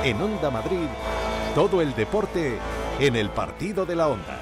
En Onda Madrid, todo el deporte en el partido de la Onda.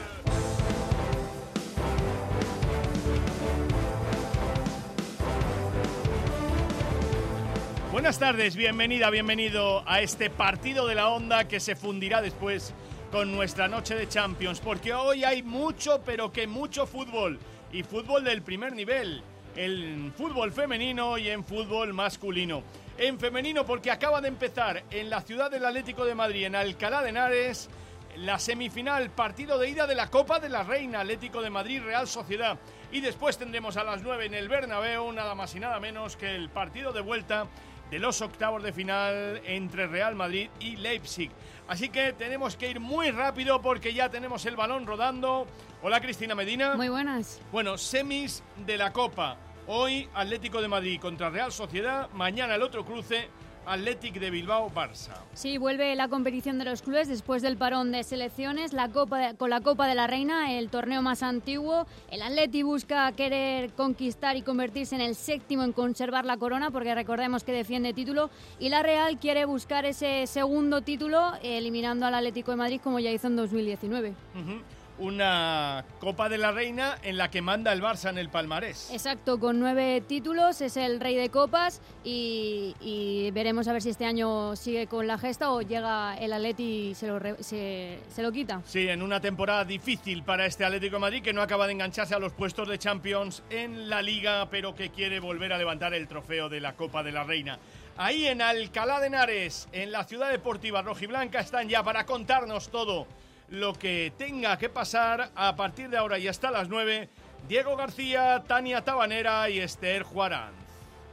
Buenas tardes, bienvenida, bienvenido a este partido de la Onda que se fundirá después con nuestra noche de Champions, porque hoy hay mucho, pero que mucho fútbol, y fútbol del primer nivel, en fútbol femenino y en fútbol masculino. En femenino porque acaba de empezar en la ciudad del Atlético de Madrid, en Alcalá de Henares, la semifinal, partido de ida de la Copa de la Reina, Atlético de Madrid, Real Sociedad. Y después tendremos a las 9 en el Bernabéu, nada más y nada menos que el partido de vuelta de los octavos de final entre Real Madrid y Leipzig. Así que tenemos que ir muy rápido porque ya tenemos el balón rodando. Hola, Cristina Medina. Muy buenas. Bueno, semis de la Copa. Hoy Atlético de Madrid contra Real Sociedad. Mañana el otro cruce, Athletic de Bilbao-Barça. Sí, vuelve la competición de los clubes después del parón de selecciones, con la Copa de la Reina, el torneo más antiguo. El Athletic busca querer conquistar y convertirse en el séptimo en conservar la corona, porque recordemos que defiende título, y la Real quiere buscar ese segundo título, eliminando al Atlético de Madrid como ya hizo en 2019. Una Copa de la Reina en la que manda el Barça en el palmarés. Exacto, con 9 títulos, es el rey de copas y veremos a ver si este año sigue con la gesta o llega el Atleti y se lo quita. Sí, en una temporada difícil para este Atlético de Madrid, que no acaba de engancharse a los puestos de Champions en la Liga, pero que quiere volver a levantar el trofeo de la Copa de la Reina. Ahí en Alcalá de Henares, en la ciudad deportiva rojiblanca, están ya para contarnos todo lo que tenga que pasar a partir de ahora y hasta las 9, Diego García, Tania Tabanera y Esther Juarán.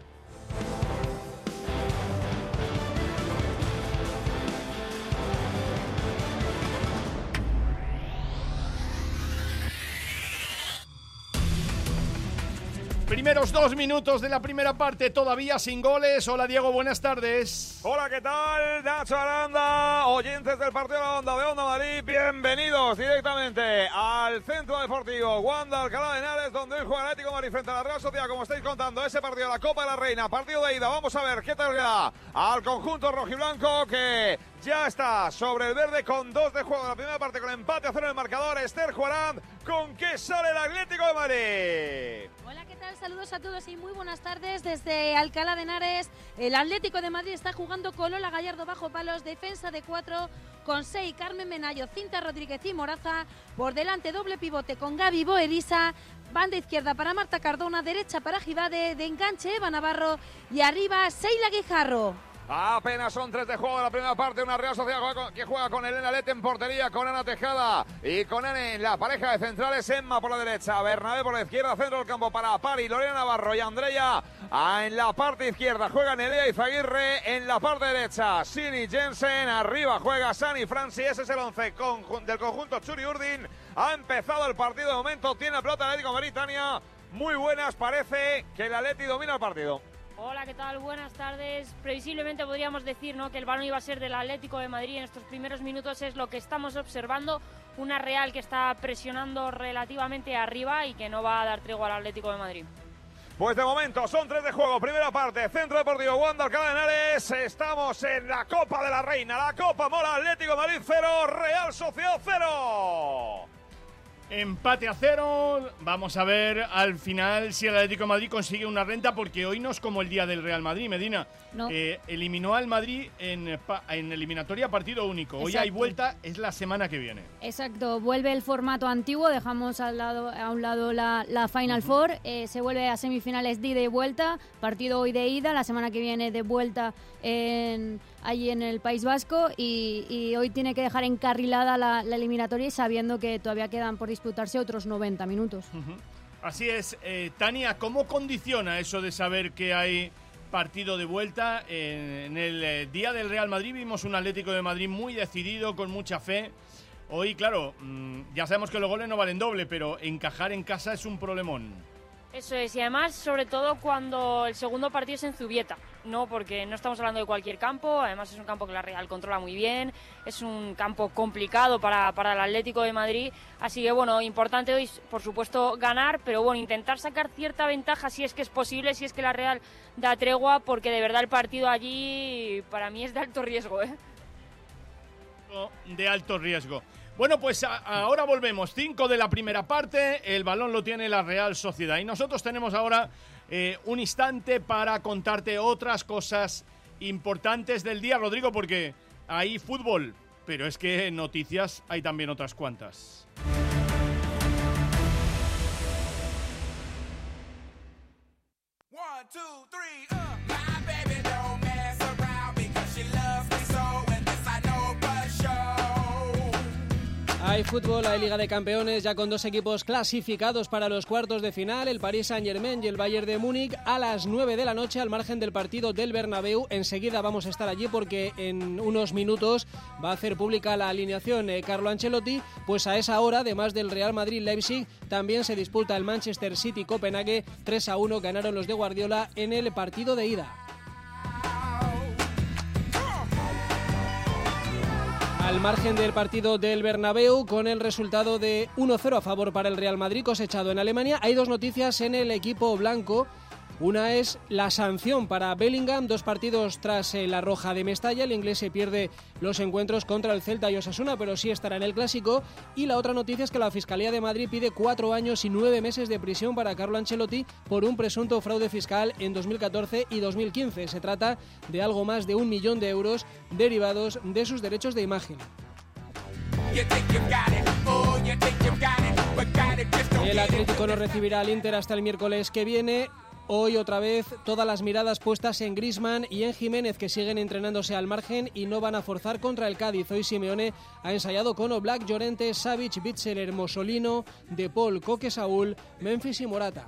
Primeros 2 minutos de la primera parte, todavía sin goles. Hola Diego, buenas tardes. Hola, ¿qué tal? Nacho Aranda, oyentes del partido de la Onda de Onda Madrid, bienvenidos directamente al Centro Deportivo Wanda Alcalá de Henares, donde hoy juega el Atlético de Madrid frente a la Real Sociedad, como estáis contando, ese partido de la Copa de la Reina, partido de ida. Vamos a ver qué tal le da al conjunto rojiblanco, que ya está sobre el verde con 2 de juego en la primera parte, con empate a 0 en el marcador. Esther Juarán, ¿con qué sale el Atlético de Madrid? Hola, ¿qué tal? Saludos a todos y muy buenas tardes desde Alcalá de Henares. El Atlético de Madrid está jugando con Lola Gallardo bajo palos, defensa de 4 con 6, Carmen Menayo, Cinta Rodríguez y Moraza. Por delante doble pivote con Gaby Boerisa. Banda izquierda para Marta Cardona, derecha para Gibade, de enganche Eva Navarro y arriba Seila Guijarro. Apenas son 3 de juego de la primera parte. Una Real Sociedad que juega con Elena Lete en portería, con Ana Tejada y con Ene en la pareja de centrales. Emma por la derecha, Bernabé por la izquierda, centro del campo para Pari, Lorena Navarro y Andrea en la parte izquierda. Juega Nerea Izaguirre en la parte derecha, Sini Jensen. Arriba juega Sani Franci. Ese es el 11 del conjunto Churi Urdin. Ha empezado el partido de momento. Tiene la pelota el Atlético de Madrid, Tania. Muy buenas, parece que el Atleti domina el partido. Hola, ¿qué tal? Buenas tardes. Previsiblemente podríamos decir, ¿no?, que el balón iba a ser del Atlético de Madrid en estos primeros minutos. Es lo que estamos observando. Una Real que está presionando relativamente arriba y que no va a dar tregua al Atlético de Madrid. Pues de momento son 3 de juego, primera parte, Centro Deportivo Wanda Alcalá de Henares. Estamos en la Copa de la Reina, la Copa Mola. Atlético de Madrid 0, Real Sociedad 0. Empate a 0. Vamos a ver al final si el Atlético de Madrid consigue una renta, porque hoy no es como el día del Real Madrid, Medina. No. Eliminó al Madrid en eliminatoria partido único. Hoy Exacto. hay vuelta, es la semana que viene. Exacto, vuelve el formato antiguo, dejamos a un lado la Final Four, se vuelve a semifinales de ida y vuelta, partido hoy de ida, la semana que viene de vuelta allí en el País Vasco, y hoy tiene que dejar encarrilada la eliminatoria, y sabiendo que todavía quedan por disputarse otros 90 minutos. Así es. Tania, ¿cómo condiciona eso de saber que hay partido de vuelta? En el día del Real Madrid vimos un Atlético de Madrid muy decidido, con mucha fe. Hoy, claro, ya sabemos que los goles no valen doble, pero encajar en casa es un problemón. Eso es, y además, sobre todo cuando el segundo partido es en Zubieta, ¿no? Porque no estamos hablando de cualquier campo, además es un campo que la Real controla muy bien, es un campo complicado para el Atlético de Madrid, así que bueno, importante hoy, por supuesto, ganar, pero bueno, intentar sacar cierta ventaja si es que es posible, si es que la Real da tregua, porque de verdad el partido allí para mí es de alto riesgo, ¿eh? De alto riesgo. Bueno, pues ahora volvemos. 5 de la primera parte. El balón lo tiene la Real Sociedad. Y nosotros tenemos ahora un instante para contarte otras cosas importantes del día, Rodrigo, porque hay fútbol, pero es que noticias hay también otras cuantas. Hay fútbol, hay Liga de Campeones, ya con 2 equipos clasificados para los cuartos de final, el Paris Saint-Germain y el Bayern de Múnich, a las 9 de la noche, al margen del partido del Bernabéu. Enseguida vamos a estar allí porque en unos minutos va a hacer pública la alineación Carlo Ancelotti. Pues a esa hora, además del Real Madrid-Leipzig, también se disputa el Manchester City-Copenhague. 3-1 ganaron los de Guardiola en el partido de ida. Al margen del partido del Bernabéu, con el resultado de 1-0 a favor para el Real Madrid cosechado en Alemania, hay 2 noticias en el equipo blanco. Una es la sanción para Bellingham, 2 partidos tras la roja de Mestalla. El inglés se pierde los encuentros contra el Celta y Osasuna, pero sí estará en el Clásico. Y la otra noticia es que la Fiscalía de Madrid pide 4 años y 9 meses de prisión para Carlo Ancelotti por un presunto fraude fiscal en 2014 y 2015. Se trata de algo más de 1 millón de euros derivados de sus derechos de imagen. El Atlético no recibirá al Inter hasta el miércoles que viene. Hoy otra vez todas las miradas puestas en Griezmann y en Jiménez, que siguen entrenándose al margen y no van a forzar contra el Cádiz. Hoy Simeone ha ensayado con Oblak, Llorente, Savic, Witsel, Hermosolino, De Paul, Coque, Saúl, Memphis y Morata.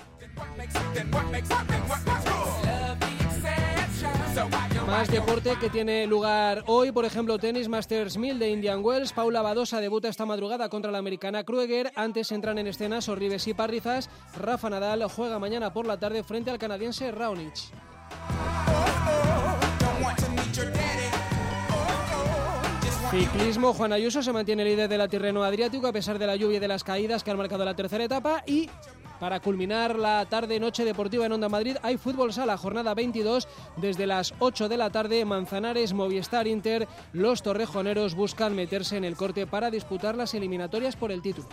Más deporte que tiene lugar hoy, por ejemplo, tenis Masters 1000 de Indian Wells. Paula Badosa debuta esta madrugada contra la americana Krueger. Antes entran en escena Sorribes y Parrizas. Rafa Nadal juega mañana por la tarde frente al canadiense Raonic. Ciclismo, Juan Ayuso se mantiene líder de la Tirreno Adriático a pesar de la lluvia y de las caídas que han marcado la tercera etapa. Y para culminar la tarde-noche deportiva en Onda Madrid, hay fútbol sala, jornada 22, desde las 8 de la tarde, Manzanares, Movistar, Inter. Los torrejoneros buscan meterse en el corte para disputar las eliminatorias por el título.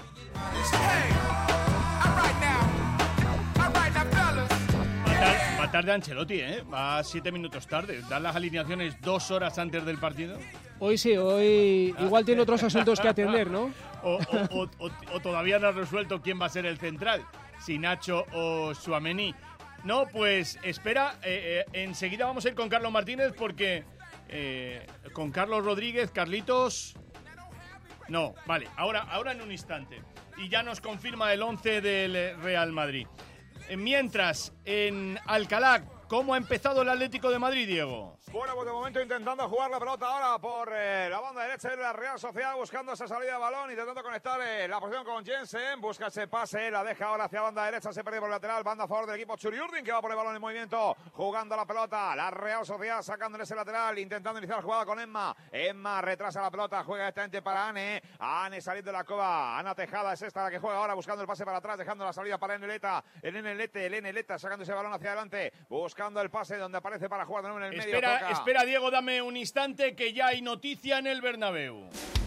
Va tarde Ancelotti, va 7 minutos tarde. Dan las alineaciones 2 horas antes del partido. Hoy sí, hoy igual tiene otros asuntos que atender, ¿no? O todavía no ha resuelto quién va a ser el central, si Nacho o Tchouaméni. No, pues espera, enseguida vamos a ir con Carlos Martínez porque con Carlos Rodríguez, Carlitos... No, vale, ahora en un instante. Y ya nos confirma el 11 del Real Madrid. Mientras, en Alcalá, ¿cómo ha empezado el Atlético de Madrid, Diego? Bueno, pues de momento intentando jugar la pelota ahora por la banda derecha de la Real Sociedad, buscando esa salida de balón, intentando conectar la posición con Jensen, busca ese pase, la deja ahora hacia banda derecha, se pierde por el lateral, banda a favor del equipo Churiurdin, que va por el balón en movimiento, jugando la pelota, la Real Sociedad sacándole ese lateral, intentando iniciar la jugada con Emma retrasa la pelota, juega directamente para Ane saliendo de la cova, Ana Tejada es esta la que juega ahora, buscando el pase para atrás, dejando la salida para Eneleta, sacando ese balón hacia adelante, buscando el pase donde aparece para jugar de nuevo en el medio. Espera, Diego, dame un instante que ya hay noticia en el Bernabéu.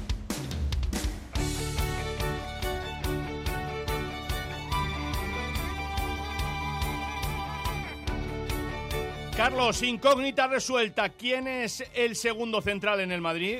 Carlos, incógnita resuelta. ¿Quién es el segundo central en el Madrid?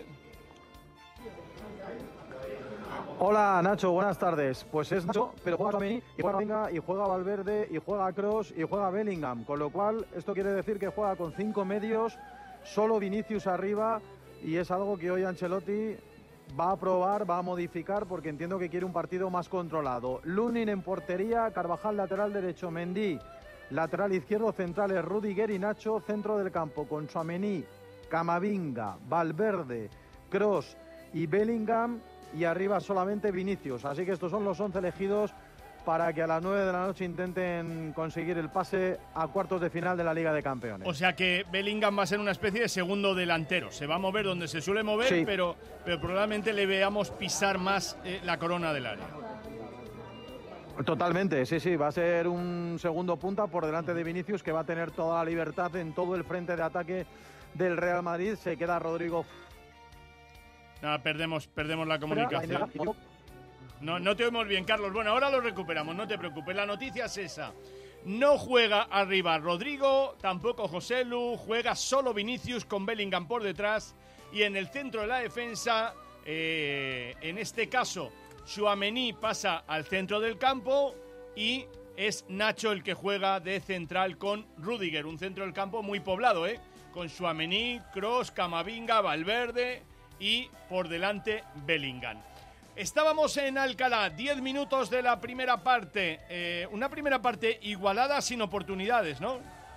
Hola Nacho, buenas tardes. Pues es Nacho, pero juega Tchouaméni, y juega Venga, y juega Valverde, y juega Kroos, y juega Bellingham. Con lo cual, esto quiere decir que juega con 5 medios, solo Vinicius arriba, y es algo que hoy Ancelotti va a probar, va a modificar, porque entiendo que quiere un partido más controlado. Lunin en portería, Carvajal lateral derecho, Mendy lateral izquierdo, centrales Rudiger y Nacho, centro del campo con Tchouaméni, Camavinga, Valverde, Kroos y Bellingham, y arriba solamente Vinicius. Así que estos son los 11 elegidos para que a las 9 de la noche intenten conseguir el pase a cuartos de final de la Liga de Campeones. O sea que Bellingham va a ser una especie de segundo delantero. Se va a mover donde se suele mover, sí, pero probablemente le veamos pisar más la corona del área. Totalmente, sí, va a ser un segundo punta por delante de Vinicius, que va a tener toda la libertad en todo el frente de ataque del Real Madrid. Se queda Rodrigo Nada, perdemos la comunicación. No te oímos bien, Carlos. Bueno, ahora lo recuperamos, no te preocupes. La noticia es esa. No juega arriba Rodrigo, tampoco Joselu, juega solo Vinicius con Bellingham por detrás. Y en el centro de la defensa, en este caso, Tchouaméni pasa al centro del campo y es Nacho el que juega de central con Rüdiger. Un centro del campo muy poblado, con Tchouaméni, Kroos, Camavinga, Valverde y por delante Bellingham. Estábamos en Alcalá, 10 minutos de la primera parte. Una primera parte igualada sin oportunidades, ¿no?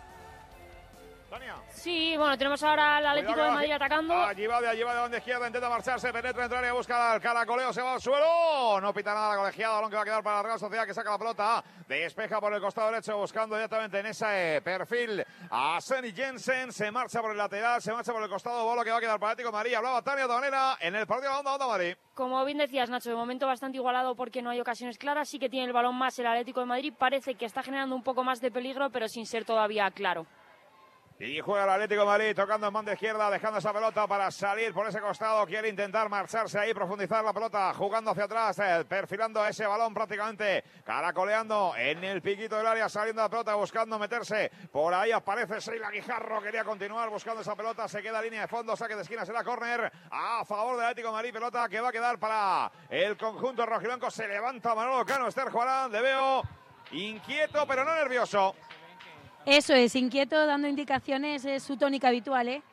Tania. Sí, bueno, tenemos ahora al Atlético de Madrid atacando. Allí va de banda izquierda, intenta marcharse, penetra entre área, busca al caracoleo, se va al suelo. No pita nada la colegiada, balón que va a quedar para la Real Sociedad, que saca la pelota, despeja por el costado derecho, buscando directamente en ese perfil a Seny Jensen, se marcha por el lateral, se marcha por el costado, bola que va a quedar para Atlético de Madrid. Hablaba Tania de manera en el partido de la Onda Madrid. Como bien decías, Nacho, de momento bastante igualado porque no hay ocasiones claras, sí que tiene el balón más el Atlético de Madrid, parece que está generando un poco más de peligro, pero sin ser todavía claro. Y juega el Atlético de Madrid tocando en banda izquierda, dejando esa pelota para salir por ese costado. Quiere intentar marcharse ahí, profundizar la pelota, jugando hacia atrás, perfilando ese balón prácticamente, caracoleando en el piquito del área, saliendo la pelota, buscando meterse. Por ahí aparece Sheila Guijarro, quería continuar buscando esa pelota, se queda en línea de fondo, saque de esquina, será córner a favor del Atlético de Madrid, pelota que va a quedar para el conjunto rojiblanco. Se levanta Manolo Cano, Esther Juarán, le veo inquieto pero no nervioso. Eso es, inquieto, dando indicaciones, es su tónica habitual, ¿eh?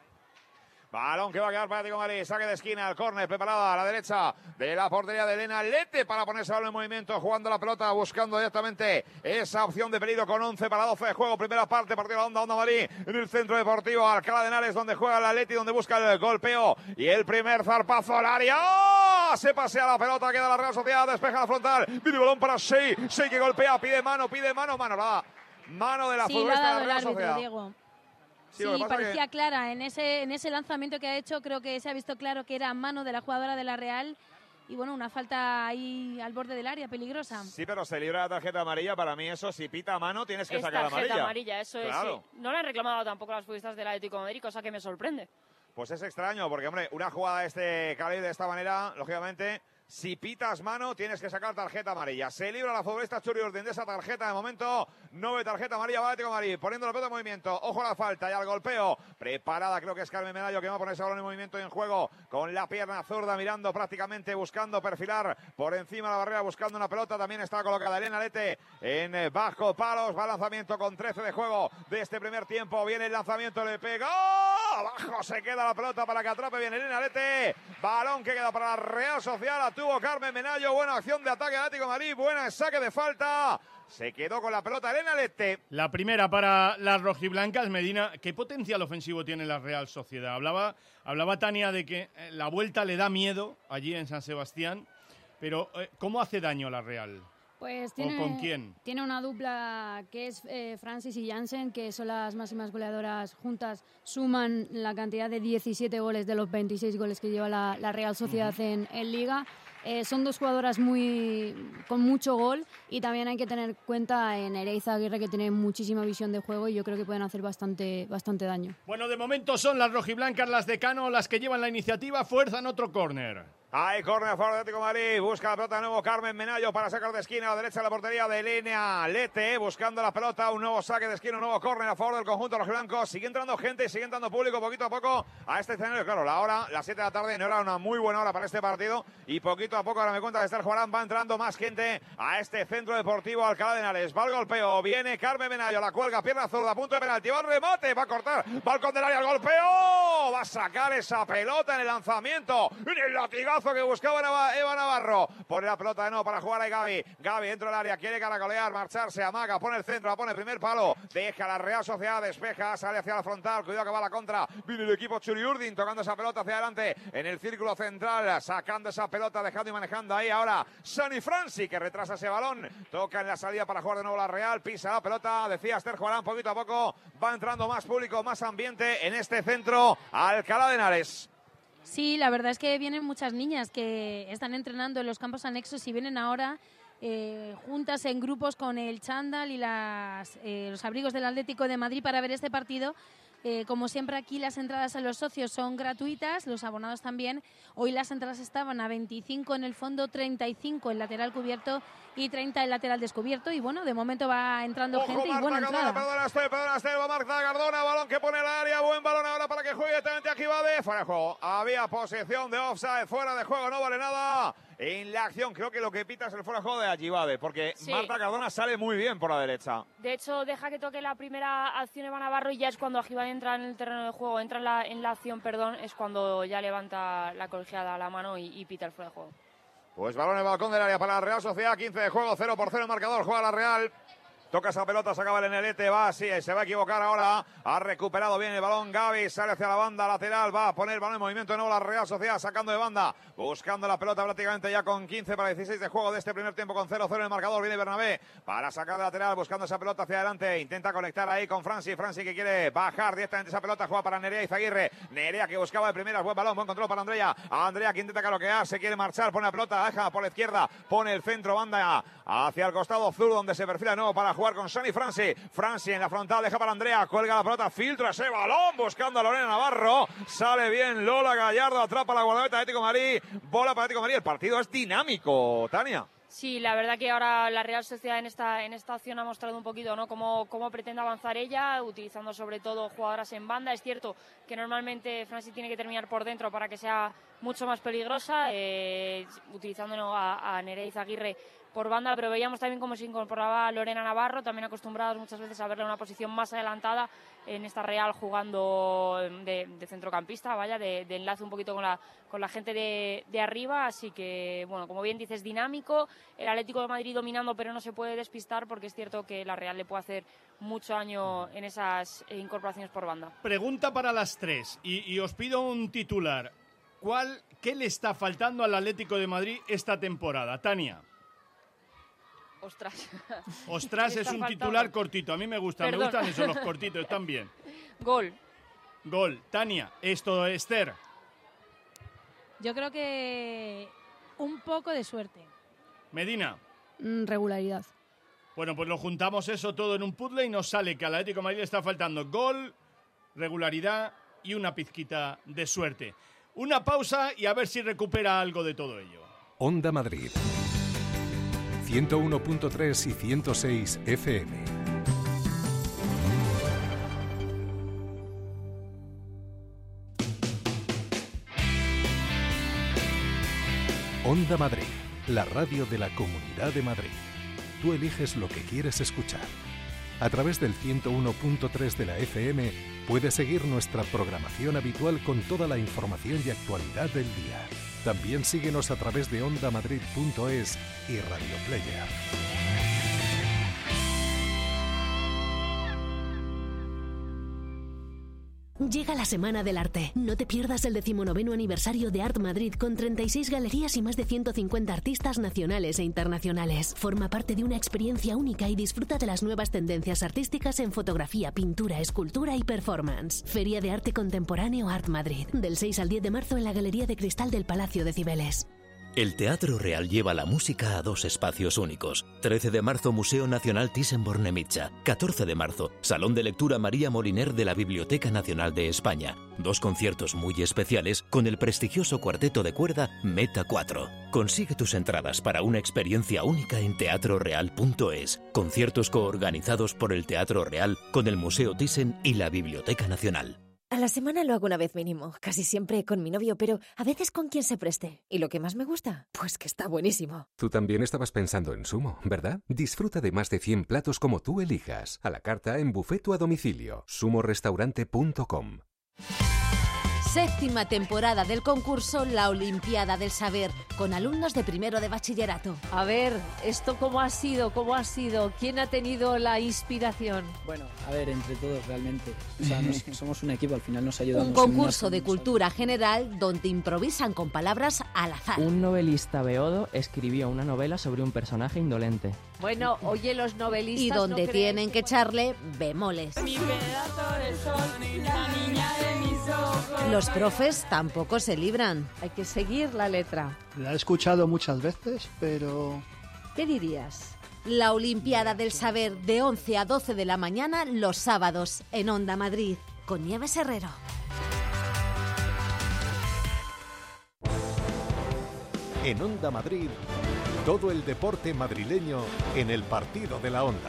Balón que va a quedar para Atlético de Madrid, saque de esquina, el córner preparada a la derecha de la portería de Elena Lete para ponerse balón en movimiento, jugando la pelota, buscando directamente esa opción de peligro con 11 para 12 de juego, primera parte, partido de la Onda Madrid en el centro deportivo Alcalá de Henares, donde juega el Atleti, donde busca el golpeo y el primer zarpazo al área. ¡Oh! Se pasea la pelota, queda la Real Sociedad, despeja la frontal, viene balón para Shea que golpea, pide mano, nada. Mano de la futbolista de la Real Sociedad. Diego. Sí, parecía clara en ese lanzamiento que ha hecho, creo que se ha visto claro que era mano de la jugadora de la Real y bueno, una falta ahí al borde del área, peligrosa. Sí, pero se libra la tarjeta amarilla, para mí eso, si pita a mano tienes que sacar la amarilla. Tarjeta amarilla, eso claro. Es, sí. No le han reclamado tampoco a las futbolistas del Atlético de Madrid, cosa que me sorprende. Pues es extraño, porque hombre, una jugada de este calibre de esta manera, lógicamente, si pitas mano, tienes que sacar tarjeta amarilla. Se libra la futbolista Churi Urdin de esa tarjeta de momento. 9 tarjeta amarilla para Atlético de Madrid. Poniendo la pelota en movimiento. Ojo a la falta y al golpeo. Preparada, creo que es Carmen Menayo que va a poner ese balón en movimiento y en juego. Con la pierna zurda, mirando prácticamente, buscando perfilar por encima de la barrera, buscando una pelota. También está colocada Elena Lete en bajo palos. Va el lanzamiento con 13 de juego de este primer tiempo. Viene el lanzamiento, le pega. ¡Oh! Abajo se queda la pelota para que atrape bien Elena Lete. Balón que queda para la Real Sociedad. Tuvo Carmen Menayo, buena acción de ataque de Atlético de Madrid, buena saque de falta, se quedó con la pelota Elena Lete. La primera para las rojiblancas. Medina, ¿qué potencial ofensivo tiene la Real Sociedad? Hablaba Tania de que la vuelta le da miedo allí en San Sebastián, pero ¿cómo hace daño la Real? Pues ¿con quién? Tiene una dupla que es Francis y Jansen, que son las máximas goleadoras juntas, suman la cantidad de 17 goles de los 26 goles que lleva la Real Sociedad en Liga. Son dos jugadoras con mucho gol y también hay que tener cuenta en Ereiza Aguirre, que tiene muchísima visión de juego y yo creo que pueden hacer bastante daño. Bueno, de momento son las rojiblancas, las de Cano, las que llevan la iniciativa, fuerzan otro córner. Hay córner a favor de Atlético de Madrid, busca la pelota de nuevo Carmen Menayo para sacar de esquina a la derecha de la portería de Elena Lete, buscando la pelota, un nuevo saque de esquina, un nuevo córner a favor del conjunto rojiblanco. Sigue entrando gente, sigue entrando público poquito a poco a este escenario. Claro, la hora, las 7 de la tarde, no era una muy buena hora para este partido y poquito a poco, ahora me cuenta que Esther Juarán, va entrando más gente a este centro deportivo Alcalá de Henares. Va el golpeo, viene Carmen Menayo, la cuelga, pierna zurda, punto de penalti, va el remate, va a cortar, va al del área, el golpeo, va a sacar esa pelota en el lanzamiento, en el latigazo que buscaba Eva Navarro. Pone la pelota de nuevo para jugar a Gaby dentro del área, quiere caracolear, marcharse, amaga, pone el centro, la pone el primer palo, deja la Real Sociedad, despeja, sale hacia la frontal, cuidado que va a la contra, viene el equipo Churi Urdin tocando esa pelota hacia adelante en el círculo central, sacando esa pelota, dejando y manejando ahí ahora Sany Franci, que retrasa ese balón, toca en la salida para jugar de nuevo la Real, pisa la pelota, decía Esther Juarán, poquito a poco va entrando más público, más ambiente en este centro Alcalá de Henares. Sí, la verdad es que vienen muchas niñas que están entrenando en los campos anexos y vienen ahora juntas en grupos con el chándal y los abrigos del Atlético de Madrid para ver este partido. Como siempre aquí las entradas a los socios son gratuitas, los abonados también. Hoy las entradas estaban a 25 en el fondo, 35 el lateral cubierto y 30 el lateral descubierto. Y bueno, de momento va entrando gente y buena entrada. Perdona, va Marta Cardona, balón que pone el área, buen balón ahora para que juegue directamente a Ajibade. Fuera de juego, había posición de offside, fuera de juego, no vale nada. En la acción creo que lo que pita es el fuera de juego de Ajibade, porque sí. Marta Cardona sale muy bien por la derecha. De hecho, deja que toque la primera acción Eva Navarro y ya es cuando Ajibade entra en el terreno de juego, entra en la acción, es cuando ya levanta la colegiada la mano y pita el fuera de juego. Pues balón en el balcón del área para la Real Sociedad, 15 de juego, 0-0 el marcador, juega la Real. Toca esa pelota, se acaba el Enelete, va, sí, se va a equivocar ahora. Ha recuperado bien el balón Gavi, sale hacia la banda lateral, va a poner el balón en movimiento de nuevo la Real Sociedad, sacando de banda, buscando la pelota prácticamente ya con 15 para 16 de juego de este primer tiempo con 0-0 en el marcador. Viene Bernabé para sacar de lateral, buscando esa pelota hacia adelante, intenta conectar ahí con Franci que quiere bajar directamente esa pelota, juega para Nerea Izaguirre, Nerea que buscaba de primeras, buen balón, buen control para Andrea que intenta caloquear, se quiere marchar, pone la pelota, deja por la izquierda, pone el centro, banda hacia el costado sur donde se perfila de nuevo para jugar con Sani Franci en la frontal, deja para Andrea, cuelga la pelota, filtra ese balón, buscando a Lorena Navarro, sale bien Lola Gallardo, atrapa la guardameta de Atlético de Madrid, bola para Atlético de Madrid, el partido es dinámico, Tania. Sí, la verdad que ahora la Real Sociedad en esta acción ha mostrado un poquito, ¿no?, cómo pretende avanzar ella, utilizando sobre todo jugadoras en banda. Es cierto que normalmente Franci tiene que terminar por dentro para que sea mucho más peligrosa, utilizando a Nerea Izaguirre por banda, pero veíamos también cómo se incorporaba Lorena Navarro, también acostumbrados muchas veces a verla en una posición más adelantada en esta Real, jugando de centrocampista, de enlace un poquito con la gente de arriba, así que, bueno, como bien dices, dinámico, el Atlético de Madrid dominando, pero no se puede despistar porque es cierto que la Real le puede hacer mucho daño en esas incorporaciones por banda. Pregunta para las tres, y os pido un titular. ¿Qué le está faltando al Atlético de Madrid esta temporada, Tania? Ostras es un titular cortito. A mí me gustan eso, los cortitos, están bien. Gol. Tania, esto, Esther. Yo creo que un poco de suerte. Medina. Regularidad. Bueno, pues lo juntamos eso todo en un puzzle y nos sale que al Atlético de Madrid le está faltando gol, regularidad y una pizquita de suerte. Una pausa y a ver si recupera algo de todo ello. Onda Madrid 101.3 y 106 FM. Onda Madrid, la radio de la Comunidad de Madrid. Tú eliges lo que quieres escuchar. A través del 101.3 de la FM puedes seguir nuestra programación habitual con toda la información y actualidad del día. También síguenos a través de ondamadrid.es y Radio Player. Llega la Semana del Arte. No te pierdas el 19º aniversario de Art Madrid con 36 galerías y más de 150 artistas nacionales e internacionales. Forma parte de una experiencia única y disfruta de las nuevas tendencias artísticas en fotografía, pintura, escultura y performance. Feria de Arte Contemporáneo Art Madrid. Del 6 al 10 de marzo en la Galería de Cristal del Palacio de Cibeles. El Teatro Real lleva la música a dos espacios únicos. 13 de marzo, Museo Nacional Thyssen-Bornemisza. 14 de marzo, Salón de Lectura María Moliner de la Biblioteca Nacional de España. Dos conciertos muy especiales con el prestigioso cuarteto de cuerda Meta 4. Consigue tus entradas para una experiencia única en teatroreal.es. Conciertos coorganizados por el Teatro Real con el Museo Thyssen y la Biblioteca Nacional. A la semana lo hago una vez mínimo, casi siempre con mi novio, pero a veces con quien se preste. ¿Y lo que más me gusta? Pues que está buenísimo. Tú también estabas pensando en Sumo, ¿verdad? Disfruta de más de 100 platos como tú elijas. A la carta en buffet o a domicilio. sumorestaurante.com. Séptima temporada del concurso La Olimpiada del Saber, con alumnos de primero de bachillerato. A ver, ¿esto cómo ha sido? ¿Quién ha tenido la inspiración? Bueno, a ver, entre todos realmente. O sea, somos un equipo, al final nos ayudamos. Un concurso de cultura general donde improvisan con palabras al azar. Un novelista beodo escribió una novela sobre un personaje indolente. Bueno, oye, los novelistas... Y donde tienen que echarle bemoles. Mi pedazo de sol, la niña de mis ojos. Los profes tampoco se libran. Hay que seguir la letra. La he escuchado muchas veces, pero... ¿Qué dirías? La Olimpiada del Saber, de 11 a 12 de la mañana los sábados en Onda Madrid. con Nieves Herrero. En Onda Madrid, todo el deporte madrileño en el partido de la Onda.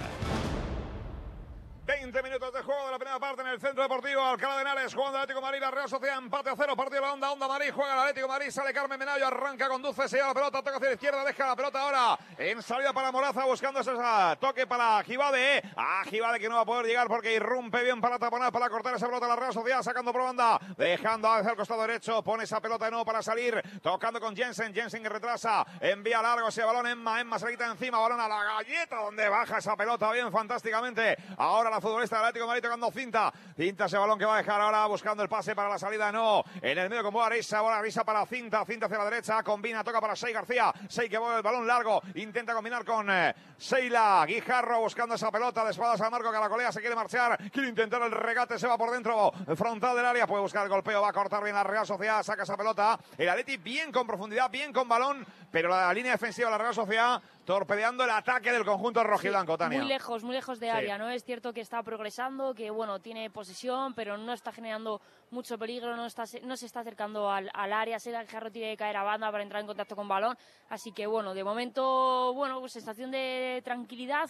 20 minutos de juego de la primera parte en el Centro Deportivo Alcalá de Henares, jugando Atlético de Madrid, la Real Sociedad, empate a 0, partido de la Onda, Onda Madrid, juega el Atlético de Madrid, sale Carmen Menayo, arranca, conduce, se lleva la pelota, toca hacia la izquierda, deja la pelota ahora en salida para Moraza, buscando ese toque para Gibade, Gibade que no va a poder llegar porque irrumpe bien para taponar, para cortar esa pelota la Real Sociedad, sacando por banda, dejando hacia el costado derecho, pone esa pelota de nuevo para salir, tocando con Jensen que retrasa, envía largo ese balón, Emma se le quita encima, balón a la galleta, donde baja esa pelota bien fantásticamente, ahora la futbolista del Atlético de Madrid tocando cinta ese balón que va a dejar ahora buscando el pase para la salida, no, en el medio con Boarisa para cinta hacia la derecha, combina, toca para Sei García, Sei que mueve el balón largo, intenta combinar con Seila Guijarro buscando esa pelota de espaldas al marco, Caracolea se quiere marchar, quiere intentar el regate, se va por dentro, frontal del área, puede buscar el golpeo, va a cortar bien la Real Sociedad, saca esa pelota, el Atleti bien con profundidad, bien con balón, pero la línea defensiva de la Real Sociedad torpedeando el ataque del conjunto rojiblanco, Tania. Muy lejos de área, ¿no? Es cierto que está progresando, que bueno, tiene posesión, pero no está generando mucho peligro, no se está acercando al área. Seila Guijarro tiene que caer a banda para entrar en contacto con balón, así que bueno, de momento, bueno, pues sensación de tranquilidad,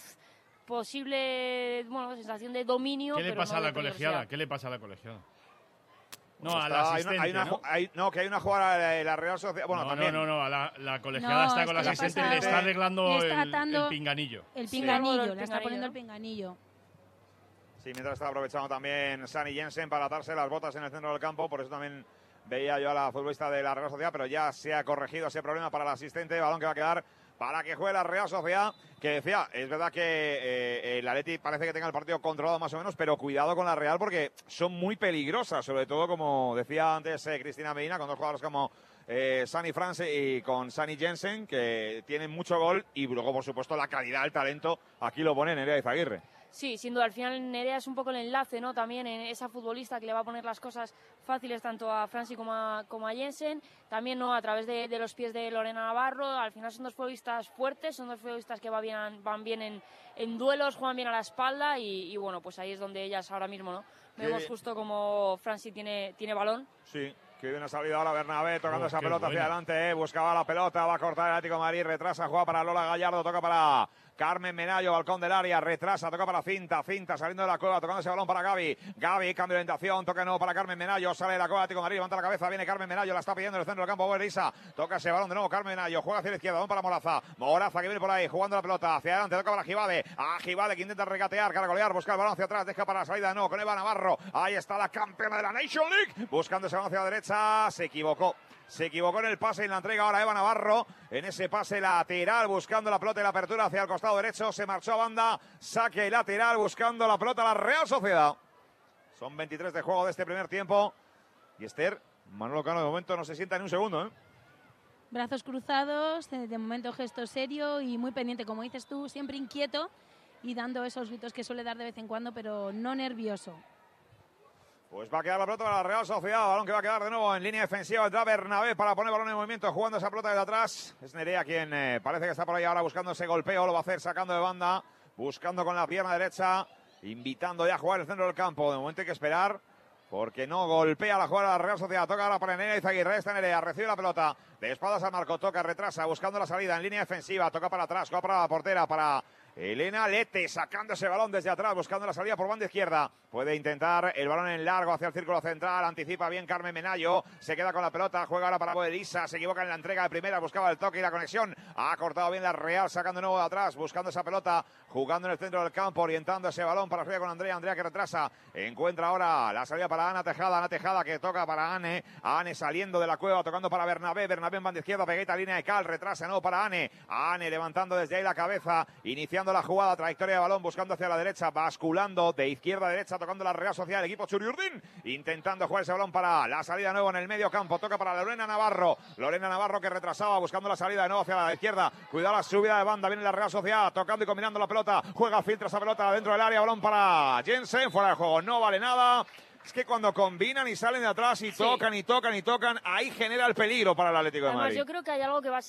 posible, bueno, sensación de dominio. ¿Qué le pasa a la colegiada? ¿Qué le pasa a la colegiada? No, a la asistente, ¿no? Que hay una jugada de la Real Sociedad. Bueno, también. No, la colegiada está con la asistente y le está arreglando el pinganillo. El pinganillo, le está poniendo el pinganillo. Sí, mientras está aprovechando también Sani Jensen para atarse las botas en el centro del campo, por eso también veía yo a la futbolista de la Real Sociedad, pero ya se ha corregido ese problema para el asistente, balón que va a quedar para que juegue la Real Sociedad, que decía, es verdad que el Atleti parece que tenga el partido controlado más o menos, pero cuidado con la Real porque son muy peligrosas, sobre todo como decía antes Cristina Medina, con dos jugadores como Sani France y con Sani Jensen, que tienen mucho gol, y luego por supuesto la calidad, el talento, aquí lo pone Nerea Izaguirre. Sí, sin duda, al final Nerea es un poco el enlace, ¿no? También en esa futbolista que le va a poner las cosas fáciles tanto a Franci como a Jensen, también no a través de los pies de Lorena Navarro. Al final son dos futbolistas fuertes, son dos futbolistas que van bien en duelos, juegan bien a la espalda y bueno, pues ahí es donde ellas ahora mismo, ¿no? Vemos justo como Franci tiene balón. Sí. Que viene salida ahora Bernabé tocando esa pelota hacia adelante, buscaba la pelota, va a cortar el Atlético de Madrid, retrasa, juega para Lola Gallardo, toca para Carmen Menayo, balcón del área, retrasa, toca para Cinta saliendo de la cueva, tocando ese balón para Gaby, cambio de orientación, toca de nuevo para Carmen Menayo, sale de la cueva Atlético de Madrid, levanta la cabeza, viene Carmen Menayo, la está pidiendo en el centro del campo, Berisa, toca ese balón de nuevo Carmen Menayo, juega hacia la izquierda, balón para Moraza que viene por ahí, jugando la pelota hacia adelante, toca para Gibade, que intenta regatear, caracolear, busca el balón hacia atrás, deja para la salida de nuevo con Eva Navarro, ahí está la campeona de la Nation League, buscando ese balón hacia la derecha, se equivocó en el pase y la entrega ahora Eva Navarro en ese pase lateral buscando la pelota y la apertura hacia el costado derecho, se marchó a banda, saque lateral buscando la pelota la Real Sociedad. Son 23 de juego de este primer tiempo y Esther, Manolo Cano de momento no se sienta ni un segundo, Brazos cruzados, de momento gesto serio y muy pendiente, como dices tú, siempre inquieto y dando esos gritos que suele dar de vez en cuando, pero no nervioso. Pues va a quedar la pelota para la Real Sociedad, balón que va a quedar de nuevo en línea defensiva, entra Bernabé para poner balón en movimiento, jugando esa pelota desde atrás, es Nerea quien parece que está por ahí ahora buscando ese golpeo, lo va a hacer sacando de banda, buscando con la pierna derecha, invitando ya a jugar el centro del campo, de momento hay que esperar, porque no golpea la jugada de la Real Sociedad, toca ahora para Nerea Izaguirre, está Nerea, recibe la pelota, de espaldas al marco, toca, retrasa, buscando la salida en línea defensiva, toca para atrás, toca para la portera, para Elena Lete, sacando ese balón desde atrás, buscando la salida por banda izquierda. Puede intentar el balón en largo hacia el círculo central. Anticipa bien Carmen Menayo. Se queda con la pelota. Juega ahora para Boelisa. Se equivoca en la entrega de primera. Buscaba el toque y la conexión. Ha cortado bien la Real, sacando de nuevo de atrás. Buscando esa pelota. Jugando en el centro del campo. Orientando ese balón para arriba con Andrea. Andrea que retrasa. Encuentra ahora la salida para Ana Tejada. Ana Tejada que toca para Ane. Ane saliendo de la cueva. Tocando para Bernabé. Bernabé en banda izquierda. Pegueta línea de cal. Retrasa de nuevo para Ane. Ane levantando desde ahí la cabeza. Iniciando la jugada. Trayectoria de balón. Buscando hacia la derecha. Basculando de izquierda a derecha. Tocando la Real Sociedad. El equipo Churiurdín. Intentando jugar ese balón para la salida de nuevo en el medio campo. Toca para Lorena Navarro. Lorena Navarro que retrasaba. Buscando la salida de nuevo hacia la izquierda. Cuidado la subida de banda. Viene la Real Sociedad. Tocando y combinando la pelota. Juega, filtra esa pelota dentro del área. Balón para Jensen. Fuera del juego. No vale nada. Es que cuando combinan y salen de atrás y tocan y tocan y tocan, ahí genera el peligro para el Atlético de Madrid. Además, yo creo que hay algo que va a ser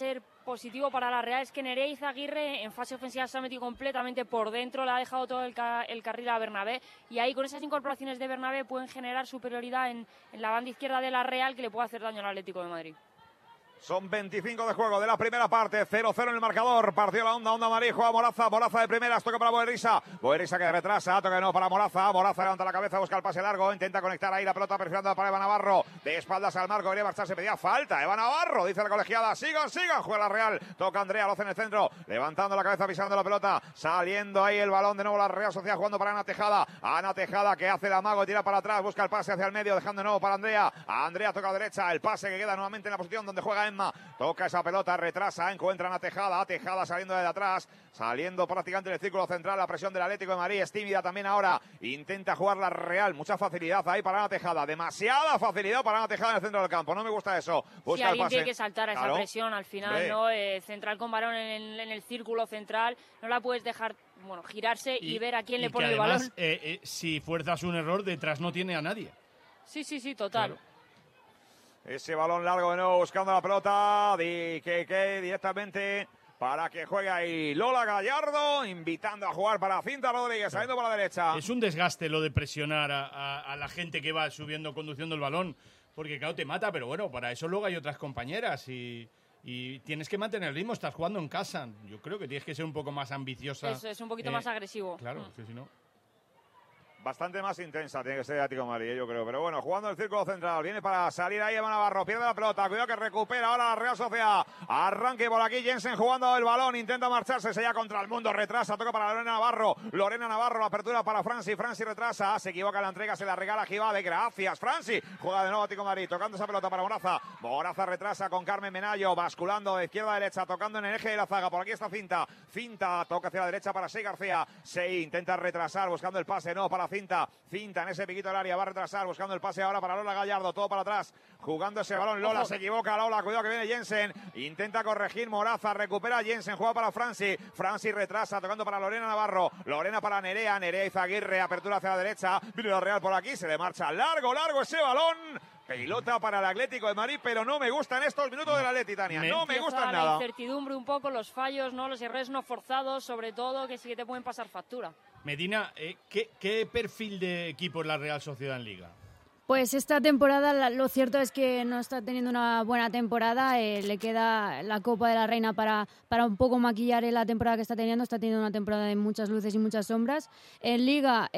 positivo para la Real es que Nerea Izaguirre en fase ofensiva se ha metido completamente por dentro, le ha dejado todo el carril a Bernabé, y ahí con esas incorporaciones de Bernabé pueden generar superioridad en la banda izquierda de la Real, que le puede hacer daño al Atlético de Madrid. Son 25 de juego de la primera parte, 0-0 en el marcador. Partió la Onda Madrid, juega Moraza de primeras, toca para Boerrisa que retrasa, toca de nuevo para Moraza levanta la cabeza, busca el pase largo, intenta conectar ahí la pelota, perfilando para Eva Navarro, de espaldas al marco, quería marcharse, pedía falta, Eva Navarro, dice la colegiada, sigan, juega la Real, toca Andrea, lo hace en el centro, levantando la cabeza, pisando la pelota, saliendo ahí el balón, de nuevo la Real Sociedad jugando para Ana Tejada, que hace el amago, tira para atrás, busca el pase hacia el medio, dejando de nuevo para Andrea toca a la derecha, el pase que queda nuevamente en la posición donde juega Emma, toca esa pelota, retrasa, encuentran a Tejada saliendo de atrás, saliendo prácticamente del círculo central, la presión del Atlético de Madrid es tímida también ahora, intenta jugar la Real, mucha facilidad ahí para Ana Tejada, demasiada facilidad para Ana Tejada en el centro del campo, no me gusta eso, busca el alguien pase. Tiene que saltar a esa presión al final, ¿no? Central con balón en el círculo central, no la puedes dejar girarse y ver a quién le pone además, el balón. Si fuerzas un error, detrás no tiene a nadie. Sí, total. Claro. Ese balón largo de nuevo buscando la pelota que directamente para que juegue ahí Lola Gallardo, invitando a jugar para Cinta Rodríguez, saliendo por la derecha. Es un desgaste lo de presionar a la gente que va subiendo, conduciendo el balón, porque claro, te mata, pero bueno, para eso luego hay otras compañeras y tienes que mantener el ritmo, estás jugando en casa. Yo creo que tienes que ser un poco más ambiciosa. Eso es un poquito más agresivo. Claro, que si no... Bastante más intensa tiene que ser el Atlético de Madrid, yo creo. Pero bueno, jugando el círculo central. Viene para salir ahí Eva Navarro. Pierde la pelota. Cuidado que recupera ahora la Real Sociedad. Arranque por aquí. Jensen jugando el balón. Intenta marcharse. Se ya contra el mundo. Retrasa. Toca para Lorena Navarro. La apertura para Franci. Franci retrasa. Se equivoca en la entrega. Se la regala Gibade. Gracias, Franci. Juega de nuevo Atlético de Madrid. Tocando esa pelota para Moraza retrasa con Carmen Menayo. Basculando de izquierda a derecha. Tocando en el eje de la zaga. Por aquí está Cinta. Toca hacia la derecha para Sei García. Sei intenta retrasar. Buscando el pase. No, para Cinta en ese piquito del área, va a retrasar, buscando el pase ahora para Lola Gallardo, todo para atrás, jugando ese balón, Lola se equivoca, Lola, cuidado que viene Jensen, intenta corregir Moraza, recupera Jensen, juega para Franci retrasa, tocando para Lorena Navarro, Lorena para Nerea Izaguirre, apertura hacia la derecha, viene la Real por aquí, se le marcha largo ese balón. Pelota para el Atlético de Madrid, pero no me gustan estos minutos del Atleti, Tania. No me gustan nada. La incertidumbre un poco, los fallos, ¿no? Los errores no forzados, sobre todo, que sí que te pueden pasar factura. Medina, ¿qué perfil de equipo es la Real Sociedad en Liga? Pues esta temporada lo cierto es que no está teniendo una buena temporada, le queda la Copa de la Reina para un poco maquillar la temporada que está teniendo una temporada de muchas luces y muchas sombras. En Liga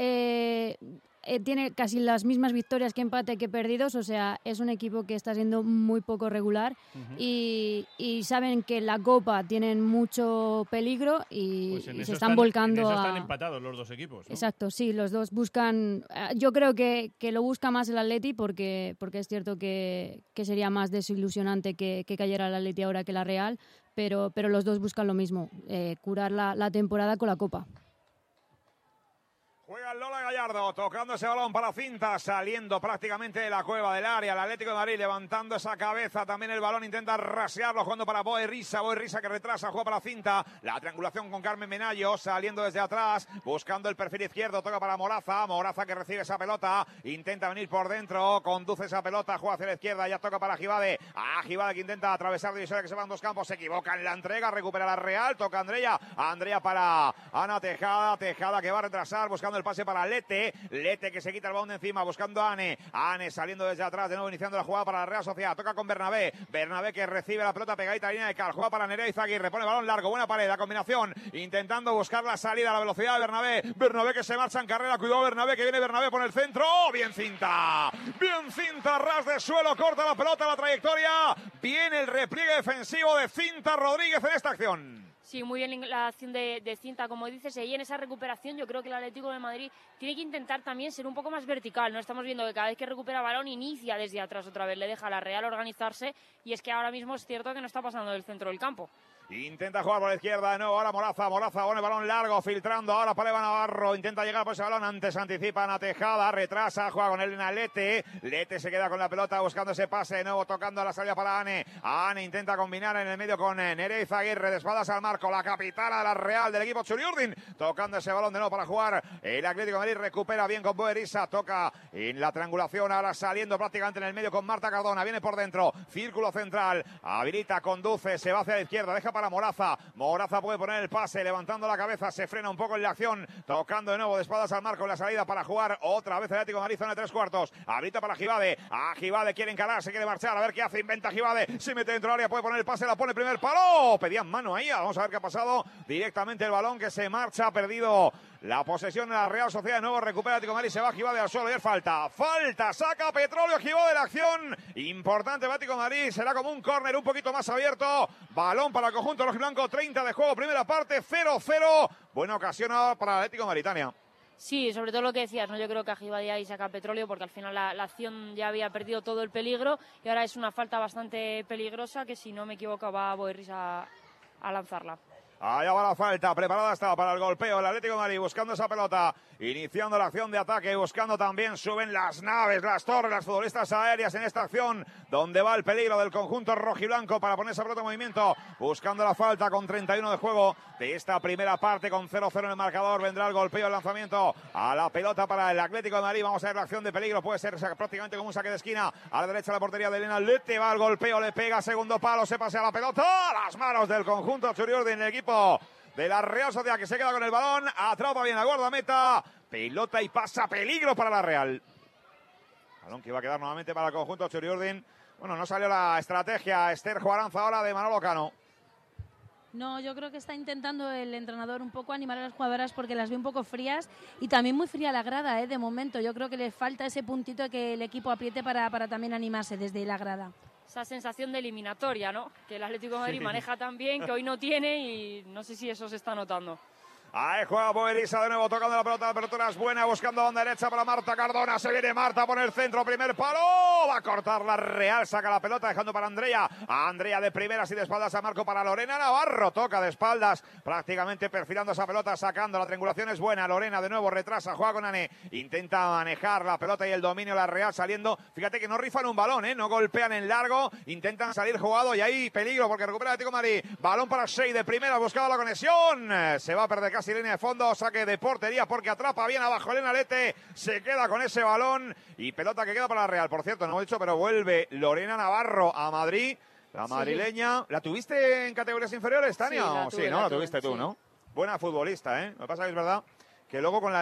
tiene casi las mismas victorias que empate que perdidos, o sea, es un equipo que está siendo muy poco regular y saben que en la Copa tienen mucho peligro y se están volcando en eso están empatados los dos equipos, ¿no? Exacto, sí, los dos buscan... Yo creo que lo busca más el Atleti porque es cierto que sería más desilusionante que cayera el Atleti ahora que la Real, pero los dos buscan lo mismo, curar la temporada con la Copa. Juega Lola Gallardo, tocando ese balón para Cinta, saliendo prácticamente de la cueva del área. El Atlético de Madrid levantando esa cabeza, también el balón intenta rasearlo, jugando para Boerrisa que retrasa, juega para Cinta. La triangulación con Carmen Menayo, saliendo desde atrás, buscando el perfil izquierdo, toca para Moraza que recibe esa pelota, intenta venir por dentro, conduce esa pelota, juega hacia la izquierda, ya toca para Gibade. Gibade que intenta atravesar divisoria, que se van dos campos, se equivoca en la entrega, recupera la Real, toca Andrea para Ana Tejada que va a retrasar, buscando el pase para Lete que se quita el balón de encima, buscando a Ane saliendo desde atrás, de nuevo iniciando la jugada para la Real Sociedad, toca con Bernabé que recibe la pelota pegadita a la línea de cal, juega para Nerea Izaguirre, pone el balón largo, buena pared, la combinación, intentando buscar la salida a la velocidad de Bernabé que se marcha en carrera, cuidado Bernabé, que viene Bernabé por el centro, bien Cinta, ras de suelo, corta la pelota, la trayectoria, viene el repliegue defensivo de Cinta Rodríguez en esta acción. Sí, muy bien la acción de Cinta, como dices, y en esa recuperación yo creo que el Atlético de Madrid tiene que intentar también ser un poco más vertical, ¿no? Estamos viendo que cada vez que recupera balón inicia desde atrás otra vez, le deja a la Real organizarse y es que ahora mismo es cierto que no está pasando del centro del campo. Intenta jugar por la izquierda de nuevo, ahora Moraza con el balón largo, filtrando ahora para Eva Navarro, intenta llegar por ese balón, antes anticipa Ana Tejada, retrasa, juega con Elena Lete se queda con la pelota buscando ese pase de nuevo, tocando a la salida para Ane intenta combinar en el medio con Nereiza Aguirre, de espaldas al marco, la capitana de la Real del equipo Txuriurdin, tocando ese balón de nuevo para jugar, el Atlético de Madrid recupera bien con Boerisa, toca en la triangulación, ahora saliendo prácticamente en el medio con Marta Cardona, viene por dentro, círculo central, habilita, conduce, se va hacia la izquierda, deja para Moraza puede poner el pase, levantando la cabeza, se frena un poco en la acción, tocando de nuevo de espaldas al marco en la salida para jugar otra vez el Atlético de Madrid, zona de 3/4, habilita para Gibade, Gibade quiere encarar, se quiere marchar, a ver qué hace, inventa Gibade, se mete dentro del área, puede poner el pase, la pone primer palo, pedían mano ahí, vamos a ver qué ha pasado, directamente el balón que se marcha, ha perdido la posesión de la Real Sociedad, de nuevo recupera Atlético de Madrid, se va Gibade al suelo y es falta, saca Petróleo Gibade de la acción, importante Atlético de Madrid, será como un córner un poquito más abierto, balón para el conjunto rojiblanco, 30 de juego, primera parte, 0-0, buena ocasión para el Atlético de Madrid, Tania. Sí, sobre todo lo que decías, ¿no? Yo creo que a Gibade ahí saca Petróleo porque al final la acción ya había perdido todo el peligro y ahora es una falta bastante peligrosa que si no me equivoco va Boerris a lanzarla. Allá va la falta, preparada está para el golpeo el Atlético de Madrid, buscando esa pelota, iniciando la acción de ataque, buscando también, suben las naves, las torres, las futbolistas aéreas en esta acción, donde va el peligro del conjunto rojiblanco para poner esa pelota en movimiento, buscando la falta con 31 de juego de esta primera parte, con 0-0 en el marcador, vendrá el golpeo, el lanzamiento a la pelota para el Atlético de Madrid, vamos a ver la acción de peligro, puede ser prácticamente como un saque de esquina, a la derecha de la portería de Elena Lete, va el golpeo, le pega, segundo palo, se pasea la pelota, a las manos del conjunto Txuriurdin, el equipo de la Real Sociedad que se queda con el balón, atrapa bien la guardameta, pelota y pasa, peligro para la Real. Balón que iba a quedar nuevamente para el conjunto Txuriurdin. Bueno, no salió la estrategia, Esther Juaranza ahora de Manolo Cano. No, yo creo que está intentando el entrenador un poco animar a las jugadoras porque las ve un poco frías y también muy fría la grada, de momento. Yo creo que le falta ese puntito de que el equipo apriete para también animarse desde la grada. Esa sensación de eliminatoria, ¿no? Que el Atlético de Madrid maneja tan bien, que hoy no tiene y no sé si eso se está notando. Ahí juega Boerisa de nuevo, tocando la pelota, la apertura es buena, buscando banda derecha para Marta Cardona, se viene Marta, pone el centro, primer palo, va a cortar la Real, saca la pelota, dejando para Andrea de primeras y de espaldas a Marco para Lorena Navarro, toca de espaldas, prácticamente perfilando esa pelota, sacando, la triangulación es buena, Lorena de nuevo retrasa, juega con Ane, intenta manejar la pelota y el dominio, la Real saliendo, fíjate que no rifan un balón, no golpean en largo, intentan salir jugado y ahí peligro porque recupera el Atlético de Madrid, balón para Shea de primera, buscaba la conexión, se va a perder casi línea de fondo, saque de portería porque atrapa bien abajo Elena Lete, se queda con ese balón y pelota que queda para la Real. Por cierto, no hemos dicho, pero vuelve Lorena Navarro a Madrid, la madrileña. ¿La tuviste en categorías inferiores, Tania? Sí, la tuviste tú, ¿no? Buena futbolista, Lo que pasa es verdad que luego con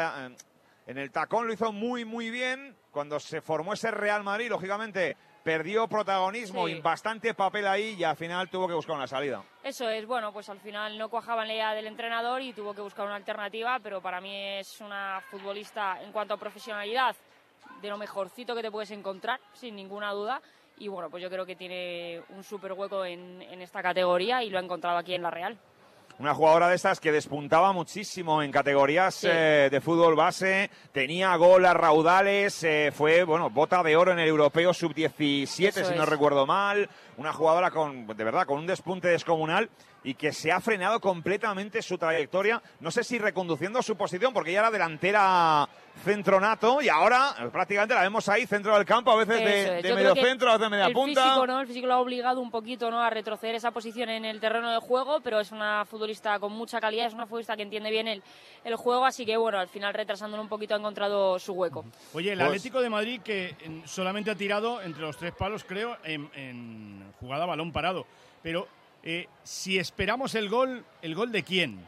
en el tacón lo hizo muy, muy bien. Cuando se formó ese Real Madrid, lógicamente perdió protagonismo y bastante papel ahí y al final tuvo que buscar una salida. Eso es, bueno, pues al final no cuajaba en la idea del entrenador y tuvo que buscar una alternativa, pero para mí es una futbolista en cuanto a profesionalidad de lo mejorcito que te puedes encontrar, sin ninguna duda. Y bueno, pues yo creo que tiene un súper hueco en esta categoría y lo ha encontrado aquí en la Real. Una jugadora de estas que despuntaba muchísimo en categorías de fútbol base, tenía gol a raudales, fue, bota de oro en el europeo sub-17, si no recuerdo mal. Una jugadora de verdad, con un despunte descomunal y que se ha frenado completamente su trayectoria. No sé si reconduciendo su posición, porque ya era delantera centronato y ahora prácticamente la vemos ahí, centro del campo, a veces de medio centro, a veces de media punta. El físico lo ha obligado un poquito, a retroceder esa posición en el terreno de juego, pero es una futbolista con mucha calidad, es una futbolista que entiende bien el juego, así que al final retrasándolo un poquito ha encontrado su hueco. Oye, el Atlético de Madrid que solamente ha tirado entre los 3 palos, creo, en jugada a balón parado, pero si esperamos el gol ¿de quién?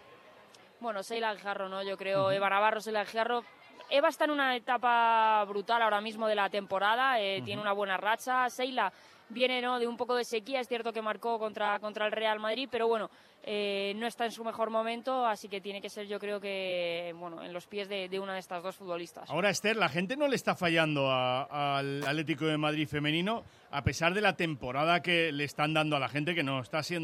Bueno, Seila Aljarro, ¿no? Yo creo, Eva Navarro, Seila Aljarro. Eva está en una etapa brutal ahora mismo de la temporada, tiene una buena racha. Seila viene de un poco de sequía, es cierto que marcó contra el Real Madrid, pero no está en su mejor momento, así que tiene que ser, yo creo que, en los pies de una de estas dos futbolistas. Ahora, Esther, la gente no le está fallando al Atlético de Madrid femenino, a pesar de la temporada que le están dando a la gente, que no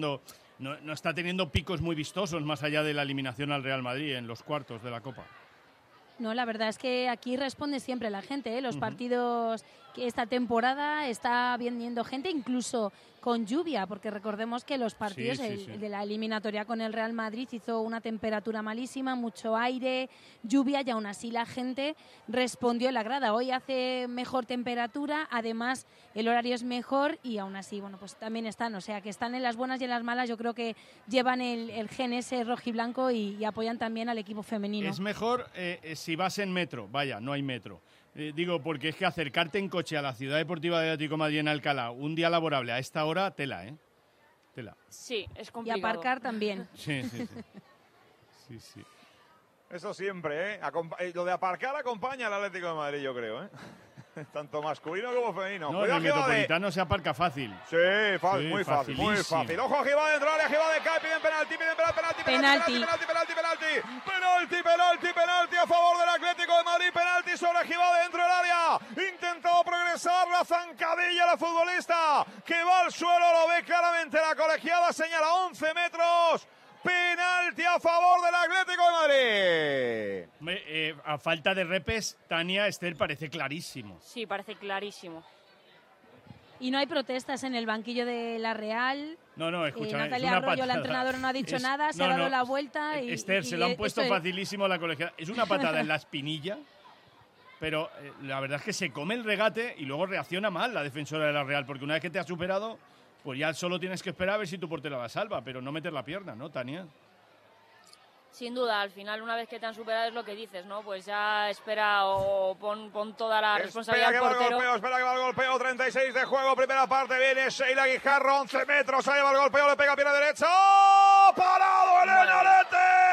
está teniendo picos muy vistosos más allá de la eliminación al Real Madrid en los cuartos de la Copa. No, la verdad es que aquí responde siempre la gente, Los partidos que esta temporada está viniendo gente, incluso con lluvia, porque recordemos que los partidos de la eliminatoria con el Real Madrid hizo una temperatura malísima, mucho aire, lluvia, y aún así la gente respondió en la grada. Hoy hace mejor temperatura, además el horario es mejor y aún así, bueno, pues también están, o sea, que están en las buenas y en las malas. Yo creo que llevan el gen ese rojiblanco y apoyan también al equipo femenino. Es mejor si vas en metro, vaya, no hay metro. Digo, porque es que acercarte en coche a la Ciudad Deportiva de Atlético de Madrid en Alcalá, un día laborable a esta hora, tela, ¿eh? Tela. Sí, es complicado. Y aparcar también. Sí. Eso siempre, ¿eh? Lo de aparcar acompaña al Atlético de Madrid, yo creo, ¿eh? Tanto masculino como femenino. No, en el Metropolitano se aparca fácil. Sí, muy fácil. Ojo, Gibade dentro del área, Gibade cae, piden penalti a favor del Atlético de Madrid, penalti sobre Gibade dentro del área. Intentado progresar, la zancadilla la futbolista que va al suelo, lo ve claramente la colegiada, señala 11 metros. Penalti a favor del Atlético de Madrid. A falta de repes, Tania, Esther, parece clarísimo. Sí, parece clarísimo. Y no hay protestas en el banquillo de la Real. No, escúchame, Natalia es una Arroyo, patada. la entrenadora, no ha dicho nada, se ha dado la vuelta. Esther, se lo han puesto facilísimo a la colegiada. Es una patada en la espinilla, pero la verdad es que se come el regate y luego reacciona mal la defensora de la Real, porque una vez que te ha superado, pues ya solo tienes que esperar a ver si tu portero la salva, pero no meter la pierna, ¿no, Tania? Sin duda, al final, una vez que te han superado, es lo que dices, ¿no? Pues ya espera o pon toda la responsabilidad al portero. Espera que va el golpeo, 36 de juego, primera parte, viene Sheila Guijarro, 11 metros, ahí va el golpeo, le pega pierna derecha, ¡oh! ¡Parado Elena Lete!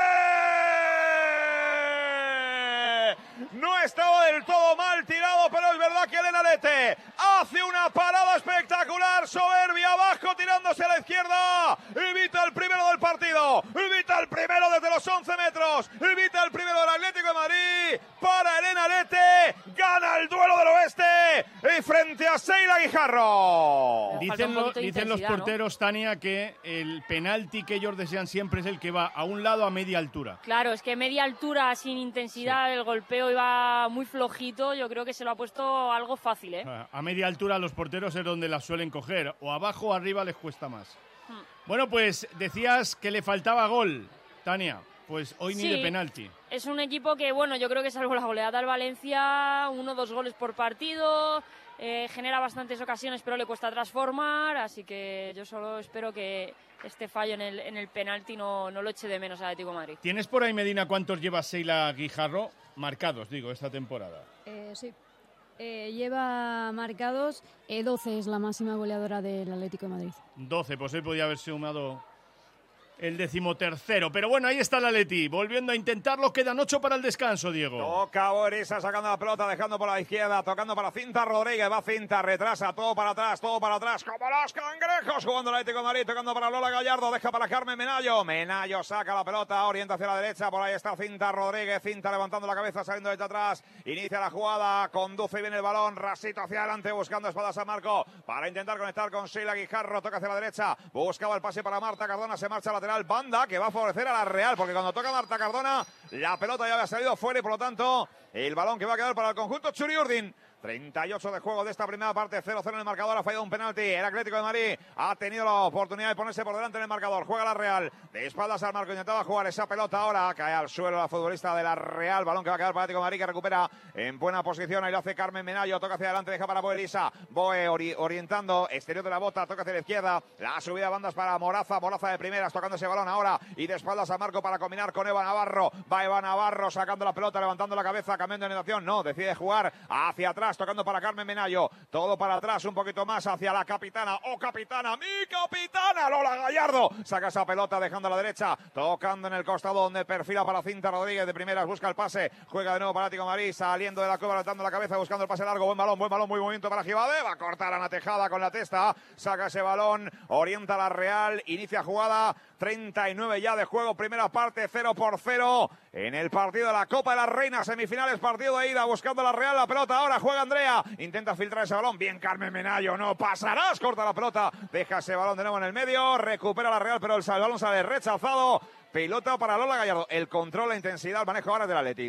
No estaba del todo mal tirado, pero es verdad que Elena Lete hace una parada espectacular, soberbia, abajo, tirándose a la izquierda. Evita el primero del partido, evita el primero desde los 11 metros, evita el primero del Atlético de Madrid. Para Elena Lete, gana el duelo del oeste y frente a Sheila Guijarro. Dicen los porteros, ¿no, Tania, que el penalti que ellos desean siempre es el que va a un lado a media altura? Claro, es que media altura, sin intensidad, el golpeo iba muy flojito. Yo creo que se lo ha puesto algo fácil, ¿eh? A media altura los porteros es donde las suelen coger, o abajo o arriba les cuesta más. Bueno, pues decías que le faltaba gol, Tania. Pues hoy ni de penalti. Es un equipo que, bueno, yo creo que salvo la goleada al Valencia, 1 o 2 goles por partido, genera bastantes ocasiones, pero le cuesta transformar, así que yo solo espero que este fallo en el penalti no lo eche de menos a Atlético de Madrid. ¿Tienes por ahí, Medina, cuántos lleva Sheila Guijarro marcados, esta temporada? Sí. Lleva marcados 12, es la máxima goleadora del Atlético de Madrid. 12, pues él podía haber sumado el 13º. Pero bueno, ahí está el Atleti, volviendo a intentarlo. Quedan 8 para el descanso, Diego. Toca Borisa sacando la pelota, dejando por la izquierda, tocando para Cinta Rodríguez. Va Cinta, retrasa, todo para atrás, como los cangrejos. Jugando el Atlético de Madrid, tocando para Lola Gallardo, deja para Carmen Menayo. Menayo saca la pelota, orienta hacia la derecha. Por ahí está Cinta Rodríguez. Cinta levantando la cabeza, saliendo desde atrás. Inicia la jugada, conduce bien el balón. Rasito hacia adelante, buscando espalda a San Marco para intentar conectar con Sheila Guijarro. Toca hacia la derecha, buscaba el pase para Marta Cardona. Se marcha lateral, banda que va a favorecer a la Real, porque cuando toca Marta Cardona, la pelota ya había salido fuera y por lo tanto el balón que va a quedar para el conjunto Churi Urdin. 38 de juego de esta primera parte, 0-0 en el marcador, ha fallado un penalti. El Atlético de Madrid ha tenido la oportunidad de ponerse por delante en el marcador. Juega la Real, de espaldas al marco, intentaba jugar esa pelota ahora, cae al suelo la futbolista de la Real, balón que va a quedar para el Atlético de Madrid, que recupera en buena posición, ahí lo hace Carmen Menayo, toca hacia adelante, deja para Boe Elisa, Boe orientando, exterior de la bota, toca hacia la izquierda, la subida de bandas para Moraza de primeras, tocando ese balón ahora, y de espaldas al marco para combinar con Eva Navarro, va Eva Navarro sacando la pelota, levantando la cabeza, cambiando de orientación, no, decide jugar hacia atrás, tocando para Carmen Menayo, todo para atrás, un poquito más hacia la capitana, mi capitana, Lola Gallardo, saca esa pelota dejando a la derecha, tocando en el costado donde perfila para Cinta Rodríguez de primeras, busca el pase, juega de nuevo para Atlético de Madrid, saliendo de la cueva, levantando la cabeza, buscando el pase largo, buen balón, muy movimiento para Gibade, va a cortar a Ana Tejada con la testa, saca ese balón, orienta la Real, inicia jugada, 39 ya de juego, primera parte, 0-0 en el partido de la Copa de la Reina, semifinales, partido de ida, buscando la Real, la pelota ahora, juega Andrea, intenta filtrar ese balón, bien Carmen Menayo, no pasarás, corta la pelota, deja ese balón de nuevo en el medio, recupera la Real, pero el balón sale rechazado, pelota para Lola Gallardo, el control, la intensidad, el manejo ahora del Atleti.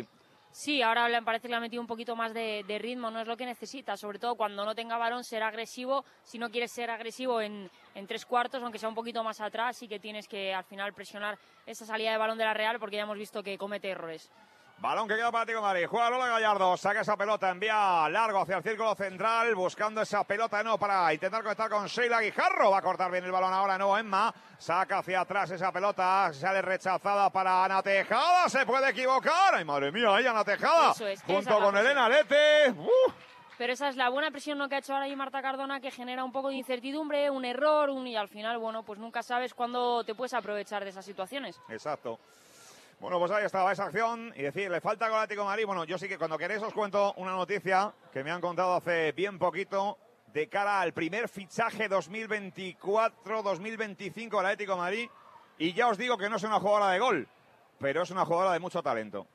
Sí, ahora me parece que le ha metido un poquito más de ritmo, no es lo que necesita, sobre todo cuando no tenga balón, ser agresivo. Si no quieres ser agresivo en 3/4, aunque sea un poquito más atrás, sí que tienes que al final presionar esa salida de balón de la Real, porque ya hemos visto que comete errores. Balón que queda para Atlético de Madrid. Juega Lola Gallardo, saca esa pelota, envía largo hacia el círculo central, buscando esa pelota de nuevo para intentar conectar con Sheila Guijarro. Va a cortar bien el balón ahora de nuevo Emma. Saca hacia atrás esa pelota, sale rechazada para Ana Tejada. Se puede equivocar. Ay, madre mía, ahí Ana Tejada. Eso es, junto con Elena Lete. Pero esa es la buena presión, ¿no?, que ha hecho ahora ahí Marta Cardona, que genera un poco de incertidumbre, un error, y al final, bueno, pues nunca sabes cuándo te puedes aprovechar de esas situaciones. Exacto. Bueno, pues ahí estaba esa acción y decir, le falta gol a Atlético de Madrid. Bueno, yo sí que cuando queréis os cuento una noticia que me han contado hace bien poquito de cara al primer fichaje 2024-2025 del Atlético de Madrid. Y ya os digo que no es una jugadora de gol, pero es una jugadora de mucho talento.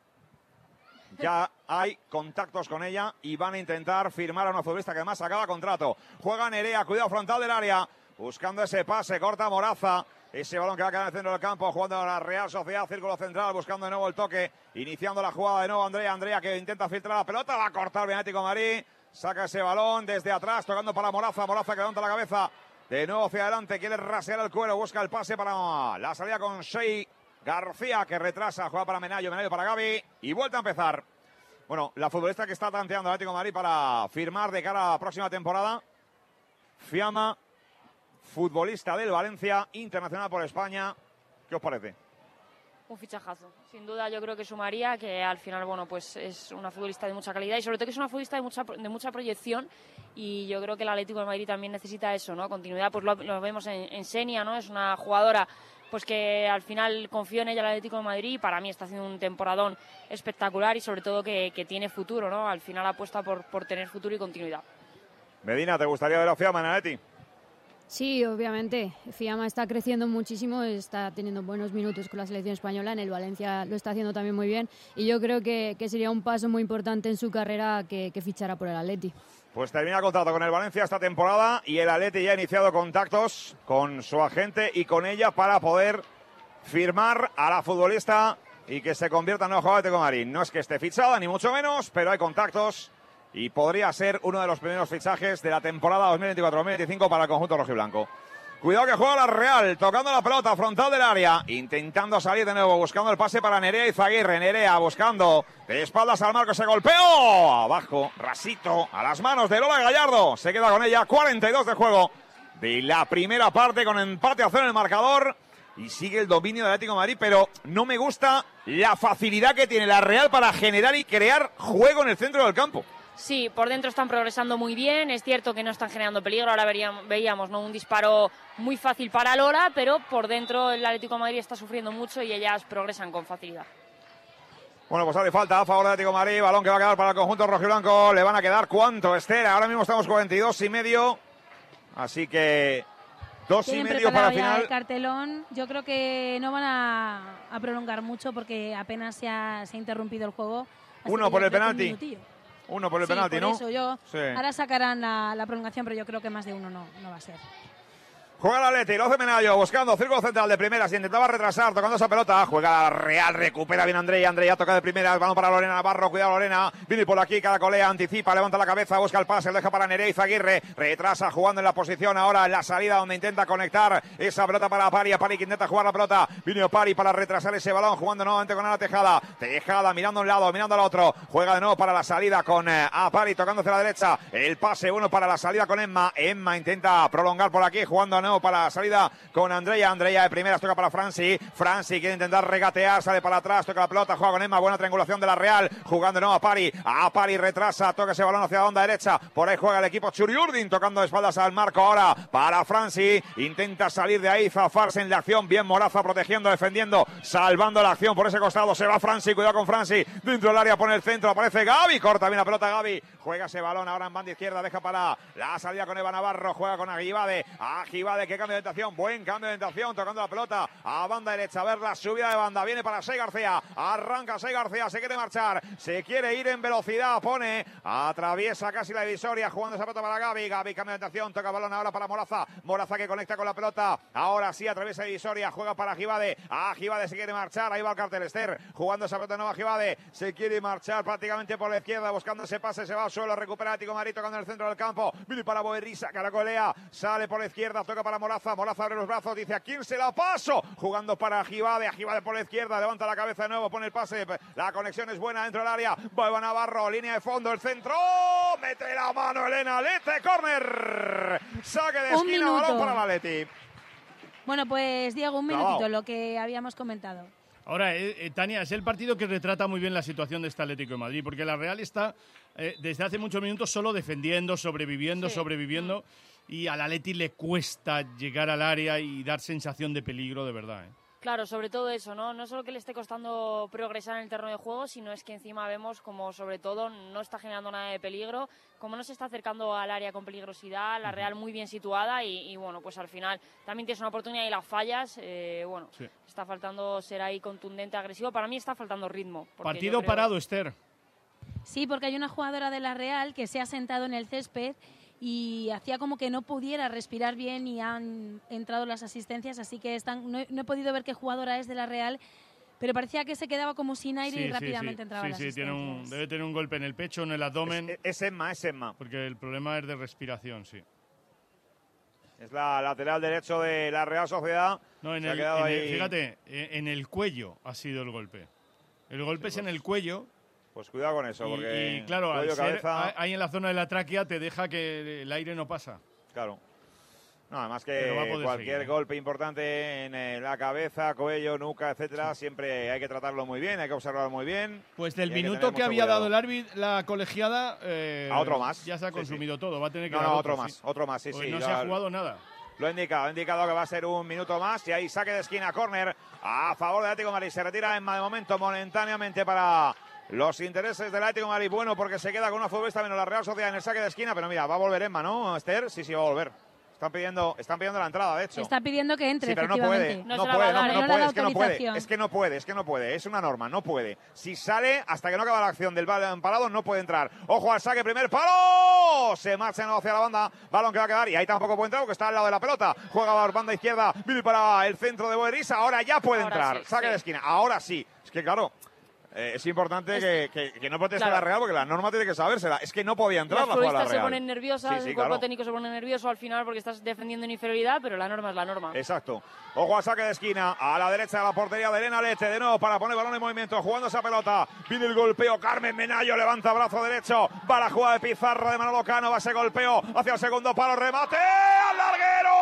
Ya hay contactos con ella y van a intentar firmar a una futbolista que además acaba contrato. Juega Nerea, cuidado frontal del área, buscando ese pase, corta Moraza. Ese balón que va a quedar en el centro del campo, jugando a la Real Sociedad, círculo central, buscando de nuevo el toque, iniciando la jugada de nuevo Andrea que intenta filtrar la pelota, va a cortar bien Atlético de Madrid, saca ese balón desde atrás, tocando para Moraza que levanta la cabeza, de nuevo hacia adelante, quiere rasear el cuero, busca el pase para la salida con Shea García, que retrasa, juega para Menayo para Gaby, y vuelta a empezar. Bueno, la futbolista que está tanteando el Atlético de Madrid para firmar de cara a la próxima temporada, Fiamma, futbolista del Valencia, internacional por España. ¿Qué os parece? Un fichajazo. Sin duda yo creo que sumaría, que al final, bueno, pues es una futbolista de mucha calidad y sobre todo que es una futbolista de mucha proyección, y yo creo que el Atlético de Madrid también necesita eso, ¿no? Continuidad, pues lo vemos en Xenia, ¿no? Es una jugadora pues que al final confío en ella el Atlético de Madrid, y para mí está haciendo un temporadón espectacular y sobre todo que tiene futuro, ¿no? Al final apuesta por tener futuro y continuidad. Medina, ¿te gustaría ver a Fiamma en Atleti? Sí, obviamente. Fiamma está creciendo muchísimo, está teniendo buenos minutos con la selección española. En el Valencia lo está haciendo también muy bien. Y yo creo que sería un paso muy importante en su carrera que fichara por el Atleti. Pues termina contrato con el Valencia esta temporada y el Atleti ya ha iniciado contactos con su agente y con ella para poder firmar a la futbolista y que se convierta en nuevo jugador de Atlético de Madrid. No es que esté fichada, ni mucho menos, pero hay contactos y podría ser uno de los primeros fichajes de la temporada 2024-2025 para el conjunto rojiblanco. Cuidado que juega la Real, tocando la pelota frontal del área, intentando salir de nuevo, buscando el pase para Nerea Izaguirre. Nerea buscando de espaldas al marco, ese golpeo abajo, rasito, a las manos de Lola Gallardo. Se queda con ella, 42 de juego de la primera parte, con empate a 0 en el marcador. Y sigue el dominio del Atlético de Madrid, pero no me gusta la facilidad que tiene la Real para generar y crear juego en el centro del campo. Sí, por dentro están progresando muy bien, es cierto que no están generando peligro, ahora veíamos, ¿no?, un disparo muy fácil para Lola, pero por dentro el Atlético de Madrid está sufriendo mucho y ellas progresan con facilidad. Bueno, pues hace falta a favor del Atlético de Madrid, balón que va a quedar para el conjunto rojiblanco. Le van a quedar, ¿cuánto, Esther? Ahora mismo estamos 42,5, así que 2,5 para el final. El cartelón, yo creo que no van a prolongar mucho porque apenas se ha interrumpido el juego. Uno por el penalti. Uno por el penalti, ¿no? Eso ahora sacarán la prolongación, pero yo creo que más de uno no va a ser. Juega el Atleti, lo hace Menayo, buscando círculo central de primeras, y intentaba retrasar, tocando esa pelota. Juega Real, recupera bien Andrea toca de primeras, balón para Lorena Navarro, cuidado Lorena, viene por aquí, caracolea, anticipa, levanta la cabeza, busca el pase, lo deja para Nerea Izaguirre, retrasa, jugando en la posición ahora, en la salida, donde intenta conectar esa pelota para Pari que intenta jugar la pelota, vino Pari para retrasar ese balón, jugando nuevamente con Ana Tejada mirando a un lado, mirando al otro, juega de nuevo para la salida con Pari, tocando hacia la derecha, el pase bueno para la salida con Emma intenta prolongar por aquí, jugando de nuevo para la salida con Andrea de primeras, toca para Franci quiere intentar regatear, sale para atrás, toca la pelota, juega con Emma, buena triangulación de la Real, jugando de nuevo a Pari retrasa, toca ese balón hacia la onda derecha, por ahí juega el equipo Churiurdin, tocando de espaldas al marco ahora para Franci, intenta salir de ahí, zafarse en la acción, bien Moraza protegiendo, defendiendo, salvando la acción por ese costado, se va Franci, cuidado con Franci, dentro del área pone el centro, aparece Gaby, corta bien la pelota Gaby, juega ese balón ahora en banda izquierda, deja para la salida con Eva Navarro, juega con Agibade Agivade, qué cambio de orientación, buen cambio de orientación, tocando la pelota a banda derecha, a ver la subida de banda, viene para Sei García, arranca Sei García, se quiere marchar, se quiere ir en velocidad, pone, atraviesa casi la divisoria, jugando esa pelota para Gaby, Gaby cambio de orientación, toca balón ahora para Moraza, Moraza que conecta con la pelota, ahora sí atraviesa la divisoria, juega para Agivade, Agivade se quiere marchar, ahí va el cartel Ester, jugando esa pelota nueva Agivade, se quiere marchar prácticamente por la izquierda, buscando ese pase, se va al suelo, recupera Atlético de Madrid tocando en el centro del campo, viene para Boerrisa, caracolea, sale por la izquierda, toca para Moraza, Moraza abre los brazos, dice, ¿a quién se la paso? Jugando para Agivade, Agivade por la izquierda, levanta la cabeza de nuevo, pone el pase, la conexión es buena dentro del área, va Eva Navarro, línea de fondo, el centro, mete la mano Elena Lete, córner, saque de esquina, balón para la Leti. Bueno, pues Diego, un minutito, lo que habíamos comentado. Ahora, Tania, es el partido que retrata muy bien la situación de este Atlético de Madrid, porque la Real está desde hace muchos minutos solo defendiendo, sobreviviendo, y al Atleti le cuesta llegar al área y dar sensación de peligro de verdad. Claro, sobre todo eso, ¿no? No solo que le esté costando progresar en el terreno de juego, sino es que encima vemos como sobre todo no está generando nada de peligro, como no se está acercando al área con peligrosidad, la Real muy bien situada y bueno, pues al final también tienes una oportunidad y la fallas, está faltando ser ahí contundente, agresivo, para mí está faltando ritmo. Partido parado, Esther. Sí, porque hay una jugadora de la Real que se ha sentado en el césped y hacía como que no pudiera respirar bien y han entrado las asistencias, así que no he podido ver qué jugadora es de la Real, pero parecía que se quedaba como sin aire y rápidamente entraba las asistencias. Debe tener un golpe en el pecho, en el abdomen. Es Emma. Porque el problema es de respiración, sí. Es la lateral derecho de la Real Sociedad. No, fíjate, en el cuello ha sido el golpe. El golpe es en el cuello. Pues cuidado con eso, porque... Y claro, al ser ahí en la zona de la tráquea te deja que el aire no pasa. Claro. No, además que cualquier golpe importante en la cabeza, cuello, nuca, etcétera, siempre hay que tratarlo muy bien, hay que observarlo muy bien. Pues del minuto que había dado el árbitro, la colegiada... a otro más. Ya se ha consumido todo, va a tener que dar otro más, sí. No se ha jugado nada. Lo ha indicado que va a ser un minuto más y ahí saque de esquina, córner a favor del Atlético de Madrid. Se retira Emma de momento momentáneamente para... los intereses del Atlético de Madrid, bueno, porque se queda con una futbolista menos la Real Sociedad en el saque de esquina, pero mira, va a volver Emma, ¿no, Esther? Sí, va a volver. Están pidiendo la entrada, de hecho. Está pidiendo que entre, sí, pero efectivamente. No puede, es una norma, no puede. Si sale, hasta que no acaba la acción del balón parado, no puede entrar. Ojo al saque, primer palo, se marcha hacia la banda, balón que va a quedar, y ahí tampoco puede entrar porque está al lado de la pelota, juega a la banda izquierda, viene para el centro de Boerrisa, ahora ya puede entrar, sí, saque de esquina, ahora sí. Es que claro... es importante que no proteste la Real porque la norma tiene que sabérsela. Es que no podía entrar la jugada Real. Se ponen nerviosas, el cuerpo técnico se pone nervioso al final porque estás defendiendo en inferioridad, pero la norma es la norma. Exacto. Ojo al saque de esquina, a la derecha de la portería de Elena Lete, de nuevo para poner balón en movimiento, jugando esa pelota. Viene el golpeo, Carmen Menayo levanta brazo derecho, va la jugada de Pizarro de Manolo Cano, va ese golpeo hacia el segundo palo, remate al larguero.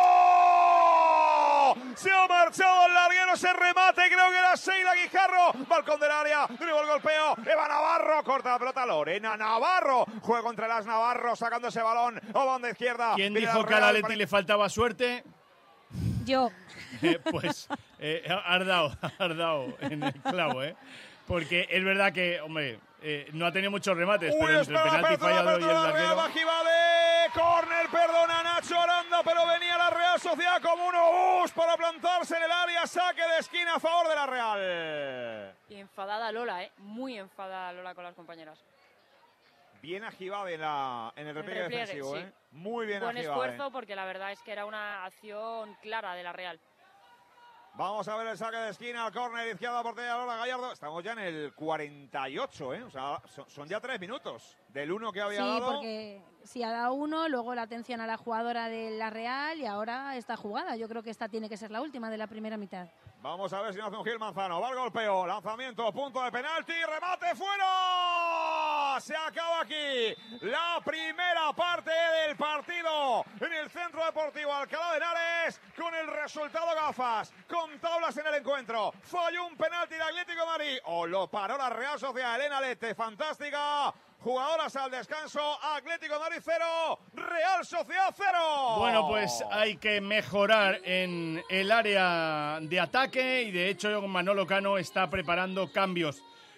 Se ha marchado el larguero, ese remate, creo que era Sheila Guijarro, balcón del área, de nuevo el golpeo, Eva Navarro, corta la pelota, Lorena Navarro, juega contra las Navarro, sacando ese balón, a banda izquierda. ¿Quién dijo que a la Leti le faltaba suerte? Yo. Pues has dado en el clavo, porque es verdad que, hombre, no ha tenido muchos remates, pero entre el penalti fallado y el larguero... Córner, perdona Nacho Aranda, pero venía la Real Sociedad como un obús para plantarse en el área, saque de esquina a favor de la Real. Y enfadada Lola, muy enfadada Lola con las compañeras. Bien Agivade en el repliegue defensivo, sí. Muy bien Buen Agivade. esfuerzo porque la verdad es que era una acción clara de la Real. Vamos a ver el saque de esquina, al córner, izquierda, portería Lola Gallardo. Estamos ya en el 48, O sea, son ya 3 minutos del 1 que había dado. Sí, porque si ha dado 1, luego la atención a la jugadora de la Real y ahora esta jugada. Yo creo que esta tiene que ser la última de la primera mitad. Vamos a ver si no hace un Gil Manzano. Va el golpeo, lanzamiento, punto de penalti, remate, fuera. Se acaba aquí la primera parte del partido en el Centro Deportivo Alcalá de Henares con el resultado gafas, con tablas en el encuentro. Falló un penalti de Atlético de Madrid o lo paró la Real Sociedad. Elena Lete, fantástica. Jugadoras al descanso, Atlético de Madrid 0, Real Sociedad 0. Bueno, pues hay que mejorar en el área de ataque y de hecho Manolo Cano está preparando cambios.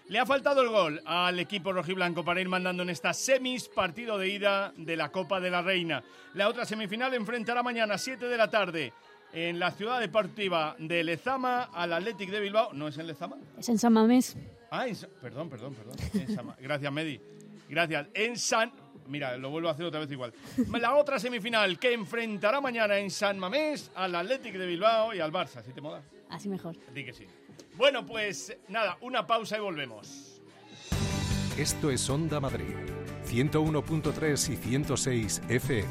Le ha faltado el gol al equipo rojiblanco para ir mandando en estas semis, partido de ida de la Copa de la Reina. La otra semifinal enfrentará mañana a 7 de la tarde en la ciudad deportiva de Lezama al Athletic de Bilbao. ¿No es en Lezama? Es en San Mamés. Ah, perdón. Gracias, Medi. Gracias. Mira, lo vuelvo a hacer otra vez igual. La otra semifinal que enfrentará mañana en San Mamés al Athletic de Bilbao y al Barça. ¿Sí te mola? Así mejor. Di que sí. Bueno, pues nada, una pausa y volvemos. Esto es Onda Madrid, 101.3 y 106 FM.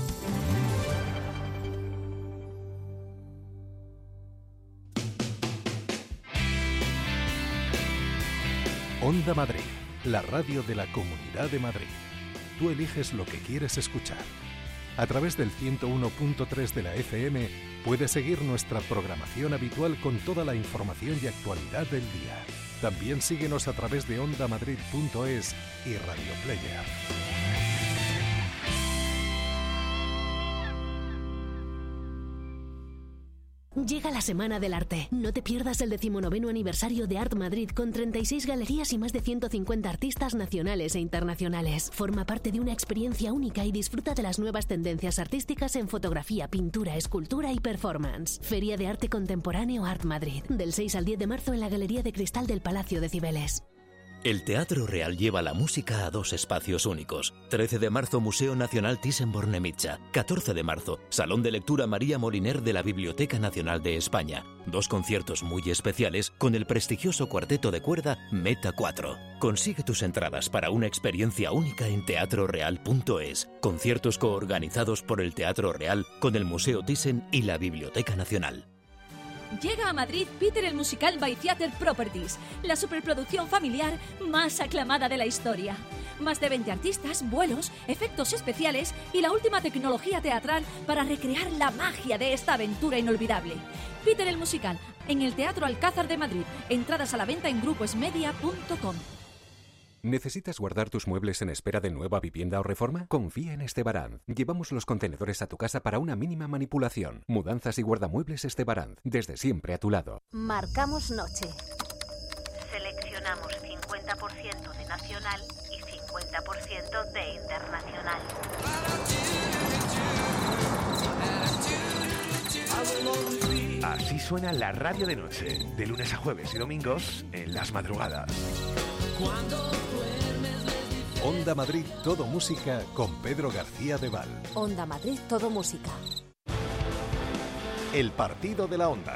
Onda Madrid, la radio de la Comunidad de Madrid. Tú eliges lo que quieres escuchar. A través del 101.3 de la FM puedes seguir nuestra programación habitual con toda la información y actualidad del día. También síguenos a través de ondamadrid.es y Radio Player. Llega la Semana del Arte. No te pierdas el 19º aniversario de Art Madrid con 36 galerías y más de 150 artistas nacionales e internacionales. Forma parte de una experiencia única y disfruta de las nuevas tendencias artísticas en fotografía, pintura, escultura y performance. Feria de Arte Contemporáneo Art Madrid. Del 6 al 10 de marzo en la Galería de Cristal del Palacio de Cibeles. El Teatro Real lleva la música a dos espacios únicos. 13 de marzo, Museo Nacional Thyssen-Bornemisza. 14 de marzo, Salón de Lectura María Moliner de la Biblioteca Nacional de España. Dos conciertos muy especiales con el prestigioso cuarteto de cuerda Meta 4. Consigue tus entradas para una experiencia única en teatroreal.es. Conciertos coorganizados por el Teatro Real con el Museo Thyssen y la Biblioteca Nacional. Llega a Madrid Peter el Musical by Theatre Properties, la superproducción familiar más aclamada de la historia. Más de 20 artistas, vuelos, efectos especiales y la última tecnología teatral para recrear la magia de esta aventura inolvidable. Peter el Musical, en el Teatro Alcázar de Madrid. Entradas a la venta en gruposmedia.com. ¿Necesitas guardar tus muebles en espera de nueva vivienda o reforma? Confía en Estebaranz. Llevamos los contenedores a tu casa para una mínima manipulación. Mudanzas y guardamuebles Estebaranz. Desde siempre a tu lado. Marcamos noche. Seleccionamos 50% de nacional y 50% de internacional. Así suena la radio de noche, de lunes a jueves y domingos en las madrugadas. Onda Madrid, todo música con Pedro García de Val. Onda Madrid, todo música. El partido de la Onda.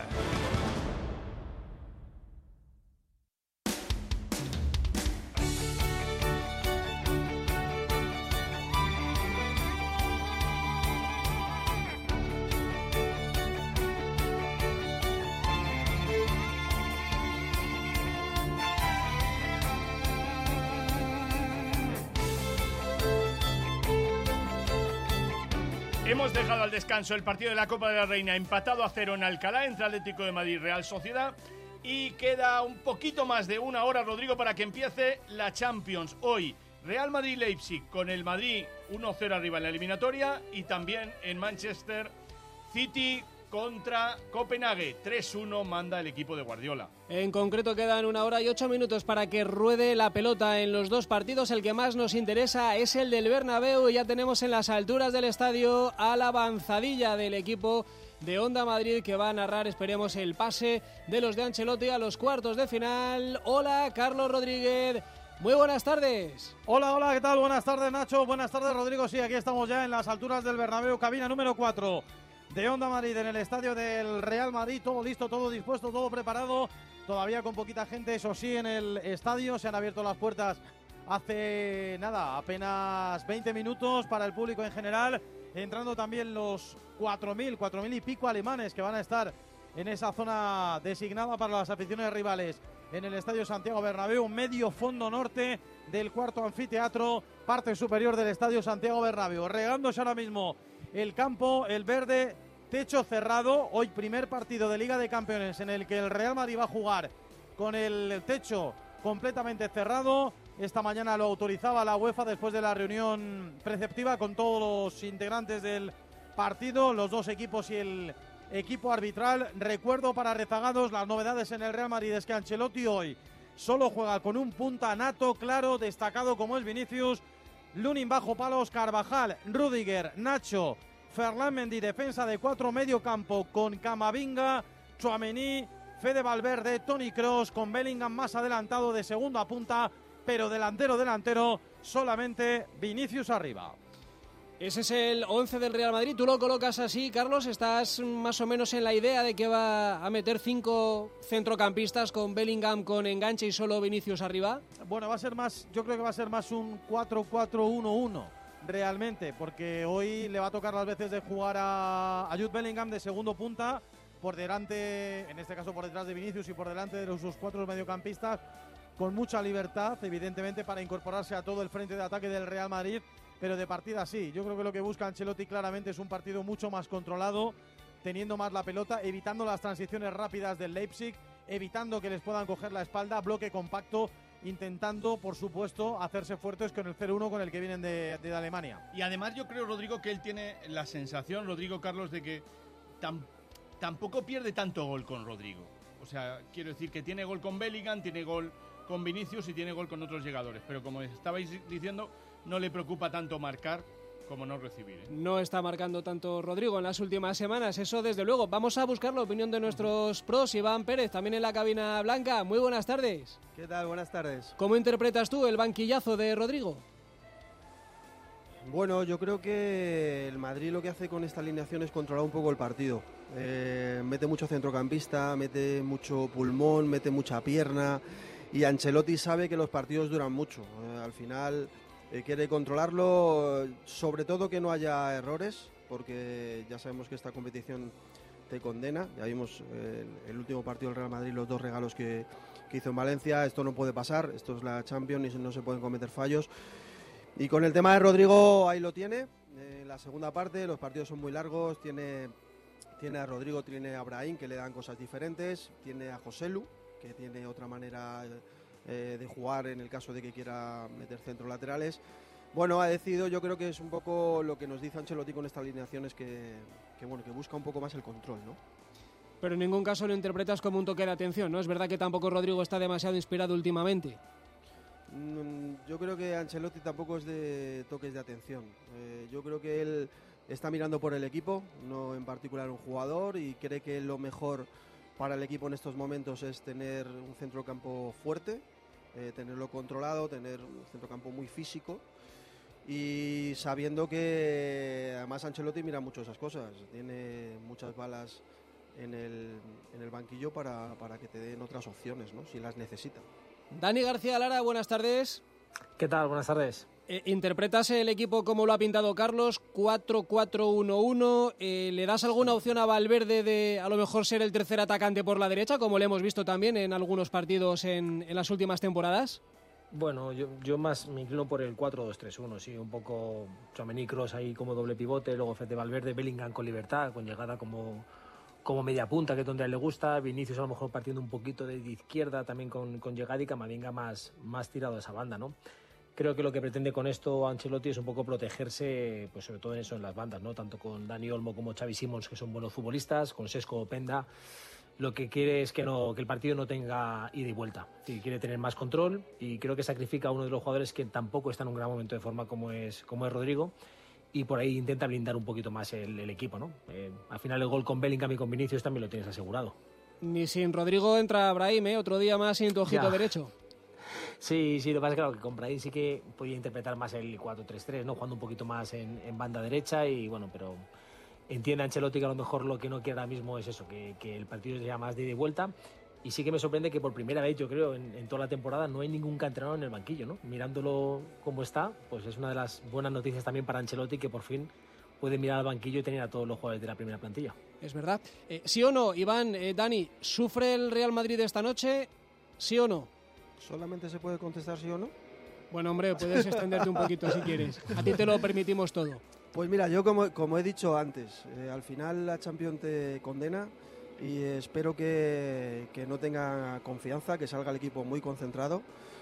Hemos dejado al descanso el partido de la Copa de la Reina empatado a 0 en Alcalá entre Atlético de Madrid y Real Sociedad y queda un poquito más de una hora, Rodrigo, para que empiece la Champions. Hoy Real Madrid-Leipzig con el Madrid 1-0 arriba en la eliminatoria y también en Manchester City contra Copenhague. 3-1 manda el equipo de Guardiola. En concreto quedan 1 hora y 8 minutos para que ruede la pelota en los dos partidos. El que más nos interesa es el del Bernabéu. Ya tenemos en las alturas del estadio a la avanzadilla del equipo de Onda Madrid que va a narrar, esperemos, el pase de los de Ancelotti a los cuartos de final. Hola, Carlos Rodríguez. Muy buenas tardes. Hola, ¿qué tal? Buenas tardes, Nacho. Buenas tardes, Rodrigo. Sí, aquí estamos ya en las alturas del Bernabéu, cabina número 4 de Onda Madrid, en el estadio del Real Madrid. Todo listo, todo dispuesto, todo preparado. Todavía con poquita gente, eso sí, en el estadio. Se han abierto las puertas hace nada, apenas 20 minutos para el público en general. Entrando también los 4.000 y pico alemanes que van a estar en esa zona designada para las aficiones rivales en el Estadio Santiago Bernabéu, medio fondo norte del cuarto anfiteatro, parte superior del Estadio Santiago Bernabéu. Regándose ahora mismo el campo, el verde, techo cerrado. Hoy primer partido de Liga de Campeones en el que el Real Madrid va a jugar con el techo completamente cerrado. Esta mañana lo autorizaba la UEFA después de la reunión preceptiva con todos los integrantes del partido, los dos equipos y el equipo arbitral. Recuerdo para rezagados las novedades en el Real Madrid es que Ancelotti hoy solo juega con un punta nato, claro, destacado como es Vinicius. Lunin bajo palos, Carvajal, Rüdiger, Nacho, Ferland Mendy, defensa de 4, medio campo con Camavinga, Tchouaméni, Fede Valverde, Toni Kroos, con Bellingham más adelantado de segunda punta, pero delantero, solamente Vinicius arriba. Ese es el 11 del Real Madrid. ¿Tú lo colocas así, Carlos? ¿Estás más o menos en la idea de que va a meter 5 centrocampistas con Bellingham con enganche y solo Vinicius arriba? Bueno, yo creo que va a ser más un 4-4-1-1 realmente, porque hoy le va a tocar las veces de jugar a Jude Bellingham de segundo punta, por delante, en este caso por detrás de Vinicius y por delante de sus 4 mediocampistas, con mucha libertad, evidentemente, para incorporarse a todo el frente de ataque del Real Madrid. Pero de partida sí, yo creo que lo que busca Ancelotti claramente es un partido mucho más controlado, teniendo más la pelota, evitando las transiciones rápidas del Leipzig, evitando que les puedan coger la espalda, bloque compacto, intentando, por supuesto, hacerse fuertes con el 0-1 con el que vienen de Alemania. Y además yo creo, Rodrigo, que él tiene la sensación, Rodrigo Carlos, de que tampoco pierde tanto gol con Rodrigo. O sea, quiero decir que tiene gol con Bellingham, tiene gol con Vinicius y tiene gol con otros llegadores. Pero como estabais diciendo, no le preocupa tanto marcar como no recibir. No está marcando tanto Rodrigo en las últimas semanas, eso desde luego. Vamos a buscar la opinión de nuestros pros. Iván Pérez, también en la cabina blanca. Muy buenas tardes. ¿Qué tal? Buenas tardes. ¿Cómo interpretas tú el banquillazo de Rodrigo? Bueno, yo creo que el Madrid lo que hace con esta alineación es controlar un poco el partido. Mete mucho centrocampista, mete mucho pulmón, mete mucha pierna, y Ancelotti sabe que los partidos duran mucho. Al final quiere controlarlo, sobre todo que no haya errores, porque ya sabemos que esta competición te condena. Ya vimos el último partido del Real Madrid, los 2 regalos que hizo en Valencia. Esto no puede pasar, esto es la Champions y no se pueden cometer fallos. Y con el tema de Rodrigo, ahí lo tiene. La segunda parte, los partidos son muy largos, tiene a Rodrigo, tiene a Brahim, que le dan cosas diferentes, tiene a Joselu, que tiene otra manera de jugar en el caso de que quiera meter centros laterales. Bueno, ha decidido, yo creo que es un poco lo que nos dice Ancelotti con esta alineación, es que busca un poco más el control, ¿no? Pero en ningún caso lo interpretas como un toque de atención, ¿no? Es verdad que tampoco Rodrigo está demasiado inspirado últimamente. Yo creo que Ancelotti tampoco es de toques de atención. Yo creo que él está mirando por el equipo, no en particular un jugador, y cree que lo mejor para el equipo en estos momentos es tener un centrocampo fuerte, tenerlo controlado, tener un centrocampo muy físico, y sabiendo que además Ancelotti mira mucho esas cosas, tiene muchas balas en el banquillo para que te den otras opciones, ¿no?, si las necesita. Dani García Lara, buenas tardes. ¿Qué tal? Buenas tardes. ¿Interpretas el equipo como lo ha pintado Carlos? 4-4-1-1. ¿Le das alguna opción a Valverde de a lo mejor ser el tercer atacante por la derecha, como le hemos visto también en algunos partidos en las últimas temporadas? Bueno, yo más me inclino por el 4-2-3-1, sí, un poco Tchouaméni, Kroos ahí como doble pivote, luego Fede Valverde, Bellingham con libertad, con llegada como media punta, que es donde a él le gusta, Vinicius a lo mejor partiendo un poquito de izquierda también con llegada, y Camavinga más tirado a esa banda, ¿no? Creo que lo que pretende con esto Ancelotti es un poco protegerse, pues sobre todo en eso, en las bandas, ¿no? Tanto con Dani Olmo como Xavi Simons, que son buenos futbolistas, con Sesco o Penda. Lo que quiere es que el partido no tenga ida y vuelta. Sí, quiere tener más control, y creo que sacrifica a uno de los jugadores que tampoco está en un gran momento de forma como es Rodrigo, y por ahí intenta blindar un poquito más el equipo, ¿no? Al final el gol con Bellingham y con Vinicius también lo tienes asegurado. Ni sin Rodrigo entra Brahim, otro día más sin tu ojito derecho. Sí, lo que pasa es que, claro, que con Brahim sí que podía interpretar más el 4-3-3, ¿no? Jugando un poquito más en banda derecha, y bueno, pero entiende Ancelotti que a lo mejor lo que no quiere ahora mismo es eso, que el partido sea más de ida y vuelta. Y sí que me sorprende que por primera vez, yo creo, en toda la temporada no hay ningún canterano en el banquillo, ¿no? Mirándolo como está, pues es una de las buenas noticias también para Ancelotti, que por fin puede mirar al banquillo y tener a todos los jugadores de la primera plantilla. Es verdad. ¿Sí o no, Iván, Dani, sufre el Real Madrid esta noche? ¿Sí o no? ¿Solamente se puede contestar sí o no? Bueno, hombre, puedes extenderte un poquito si quieres. A ti te lo permitimos todo. Pues mira, yo como he dicho antes, al final la Champions te condena, y espero que no tenga confianza, que salga el equipo muy concentrado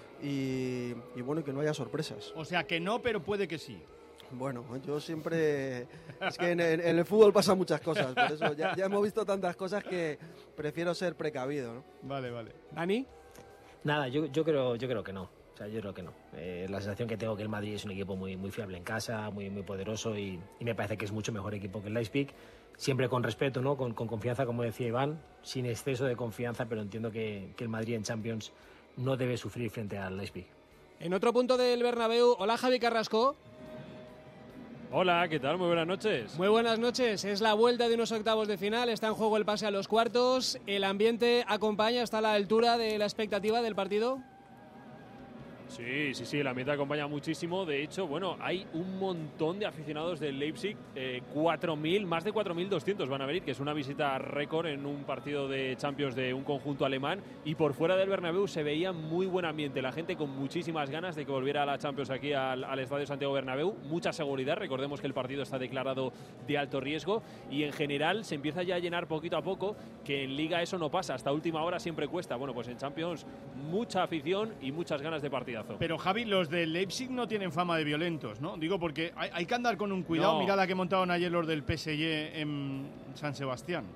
y bueno, que no haya sorpresas. O sea, que no, pero puede que sí. Bueno, yo siempre... Es que en el fútbol pasan muchas cosas, por eso ya hemos visto tantas cosas que prefiero ser precavido, ¿no? Vale. ¿Dani? Nada, yo creo que no. O sea, yo creo que no. La sensación que tengo que el Madrid es un equipo muy fiable en casa, muy poderoso y me parece que es mucho mejor equipo que el Leipzig. Siempre con respeto, ¿no? Con confianza, como decía Iván, sin exceso de confianza, pero entiendo que el Madrid en Champions no debe sufrir frente al Leipzig. En otro punto del Bernabéu, hola Javi Carrasco. Hola, ¿qué tal? Muy buenas noches. Muy buenas noches. Es la vuelta de unos octavos de final, está en juego el pase a los cuartos. ¿El ambiente acompaña, está a la altura de la expectativa del partido? Sí, el ambiente acompaña muchísimo. De hecho, bueno, hay un montón de aficionados del Leipzig, 4.000, más de 4.200 van a venir, que es una visita récord en un partido de Champions de un conjunto alemán. Y por fuera del Bernabéu se veía muy buen ambiente, la gente con muchísimas ganas de que volviera a la Champions aquí al Estadio Santiago Bernabéu. Mucha seguridad, recordemos que el partido está declarado de alto riesgo y en general se empieza ya a llenar poquito a poco, que en Liga eso no pasa, hasta última hora siempre cuesta. Bueno, pues en Champions mucha afición y muchas ganas de partidazo. Pero Javi, los del Leipzig no tienen fama de violentos, ¿no? Digo porque hay que andar con un cuidado. No. Mira la que montaron ayer los del PSG en San Sebastián.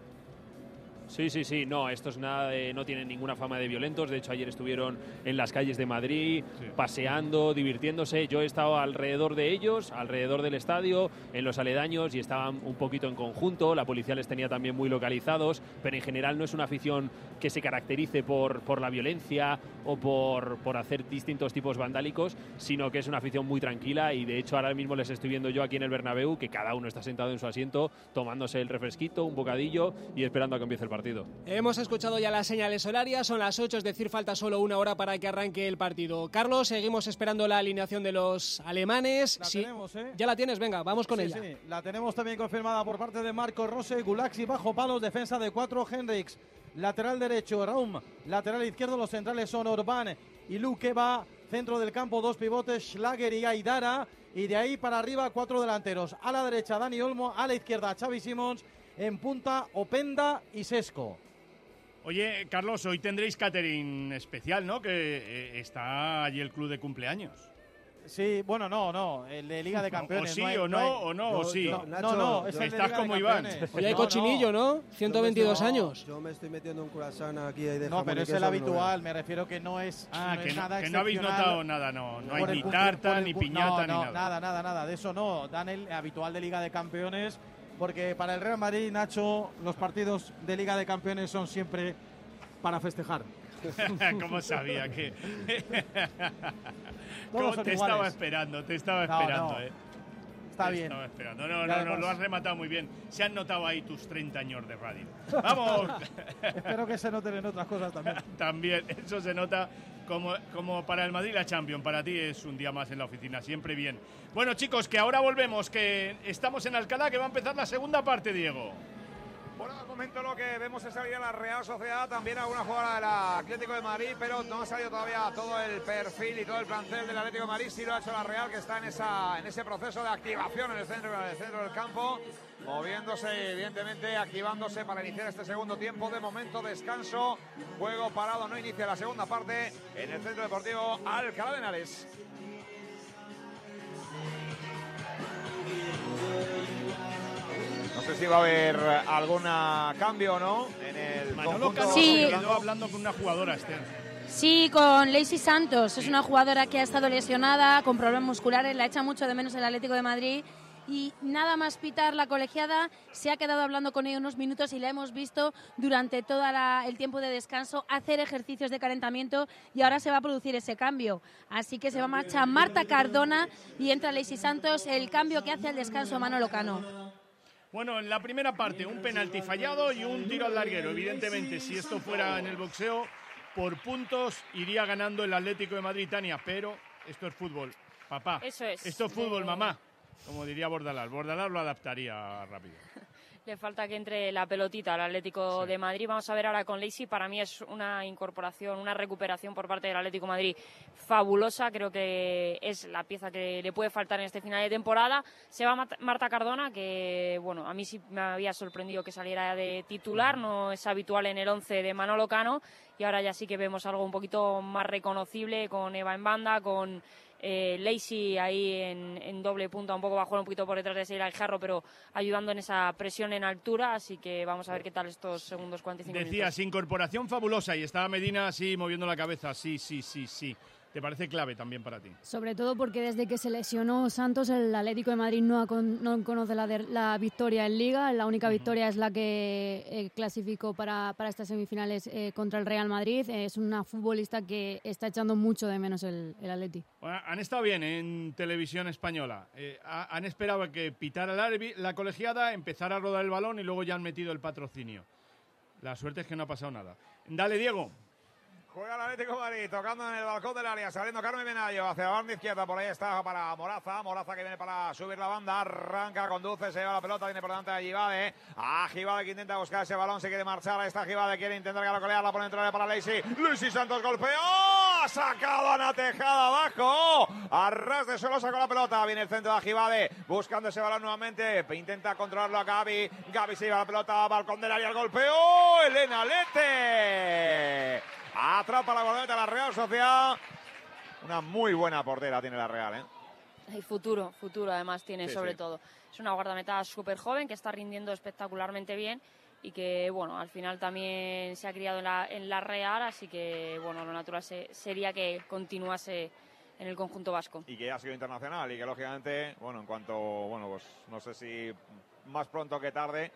Sí, no, estos no tienen ninguna fama de violentos. De hecho, ayer estuvieron en las calles de Madrid, paseando, divirtiéndose. Yo he estado alrededor de ellos, alrededor del estadio, en los aledaños, y estaban un poquito en conjunto. La policía les tenía también muy localizados, pero en general no es una afición que se caracterice por la violencia o por hacer distintos tipos vandálicos, sino que es una afición muy tranquila. Y de hecho ahora mismo les estoy viendo yo aquí en el Bernabéu, que cada uno está sentado en su asiento, tomándose el refresquito, un bocadillo y esperando a que empiece el partido. Hemos escuchado ya las señales horarias, son las 8, es decir, falta solo una hora para que arranque el partido. Carlos, seguimos esperando la alineación de los alemanes. La tenemos, ¿eh? Ya la tienes, venga, vamos con ella. Sí, la tenemos también confirmada por parte de Marco Rose. Gulaxi bajo palos, defensa de 4, Hendricks. Lateral derecho, Raum. Lateral izquierdo, los centrales son Orbán y Lukeba. Centro del campo, 2 pivotes, Schlager y Aidara. Y de ahí para arriba, 4 delanteros. A la derecha, Dani Olmo. A la izquierda, Xavi Simons. En punta, Openda y Sesco. Oye, Carlos, hoy tendréis catering especial, ¿no? Que está allí el club de cumpleaños. Sí, bueno, no, el de Liga de Campeones. O sí, o no, sí. No, es el de Estás Liga como de Iván. Hoy hay cochinillo, ¿no? 122 años. Yo me estoy metiendo un croissant aquí de No, pero es el habitual, me refiero que no es, que nada que no habéis notado nada, no hay ni tarta, ni piñata, ni nada. Nada, de eso no. Dan el habitual de Liga de Campeones, porque para el Real Madrid, Nacho, los partidos de Liga de Campeones son siempre para festejar. ¿Cómo sabía que...? Te estaba esperando, no. Está bien. Estaba esperando. No, lo has rematado muy bien. Se han notado ahí tus 30 años de radio. ¡Vamos! Espero que se noten en otras cosas también. También, eso se nota como para el Madrid la Champions. Para ti es un día más en la oficina, siempre bien. Bueno, chicos, que ahora volvemos, que estamos en Alcalá, que va a empezar la segunda parte, Diego. Bueno, de momento lo que vemos es salir a la Real Sociedad, también alguna jugada del Atlético de Madrid, pero no ha salido todavía todo el perfil y todo el plantel del Atlético de Madrid. Sí lo ha hecho la Real, que está en ese proceso de activación en el centro del campo, moviéndose, evidentemente, activándose para iniciar este segundo tiempo. De momento, descanso, juego parado, no inicia la segunda parte en el Centro Deportivo Alcalá de Henares. No sé si va a haber algún cambio o no en el conjunto. Sí, quedó hablando con una jugadora, Esther. Sí, con Lacey Santos. Es una jugadora que ha estado lesionada, con problemas musculares, la echa mucho de menos el Atlético de Madrid. Y nada más pitar la colegiada, se ha quedado hablando con ella unos minutos y la hemos visto durante todo el tiempo de descanso hacer ejercicios de calentamiento, y ahora se va a producir ese cambio. Así que se va a marchar Marta Cardona y entra Lacey Santos, el cambio que hace al descanso Manolo Cano. Bueno, en la primera parte un penalti fallado y un tiro al larguero. Evidentemente, si esto fuera en el boxeo, por puntos iría ganando el Atlético de Madrid, Tania, pero esto es fútbol, papá. Eso es. Esto es fútbol, mamá. Como diría Bordalás. Bordalás lo adaptaría rápido. Le falta que entre la pelotita al Atlético de Madrid. Vamos a ver ahora con Lacey. Para mí es una incorporación, una recuperación por parte del Atlético de Madrid fabulosa. Creo que es la pieza que le puede faltar en este final de temporada. Se va Marta Cardona, que bueno, a mí sí me había sorprendido que saliera de titular. No es habitual en el 11 de Manolo Cano. Y ahora ya sí que vemos algo un poquito más reconocible con Eva en banda, con Lacey ahí en doble punta, un poco bajó un poquito por detrás de Seila Guijarro, pero ayudando en esa presión en altura, así que vamos a ver qué tal estos segundos 45 Decías, minutos. incorporación fabulosa y estaba Medina así moviendo la cabeza, sí. ¿Te parece clave también para ti? Sobre todo porque desde que se lesionó Santos, el Atlético de Madrid no conoce la victoria en Liga. La única victoria es la que clasificó para estas semifinales contra el Real Madrid. Es una futbolista que está echando mucho de menos el Atleti. Bueno, han estado bien en televisión española. Han esperado a que pitara la colegiada, empezara a rodar el balón y luego ya han metido el patrocinio. La suerte es que no ha pasado nada. Dale, Diego. Juega el Atlético de Madrid, tocando en el balcón del área, saliendo Carmen Menayo hacia la banda izquierda, por ahí está para Moraza que viene para subir la banda, arranca, conduce, se lleva la pelota, viene por delante a Gibade, Gibade que intenta buscar ese balón, se quiere marchar, ahí está Gibade, quiere intentar galocolearla, por dentro para Lacey Santos golpeó, ha sacado a Natejada abajo, a ras de suelo sacó la pelota, viene el centro de Gibade, buscando ese balón nuevamente, intenta controlarlo a Gaby se lleva la pelota, balcón del área, el golpeo, Elena Lete. Atrapa la guardameta de la Real Sociedad. Una muy buena portera tiene la Real, ¿eh? Hay futuro además tiene, sobre todo. Es una guardameta súper joven que está rindiendo espectacularmente bien y que, bueno, al final también se ha criado en la Real, así que, bueno, lo natural sería que continuase en el conjunto vasco. Y que ha sido internacional y que, lógicamente, bueno, en cuanto, bueno, pues no sé si más pronto que tarde,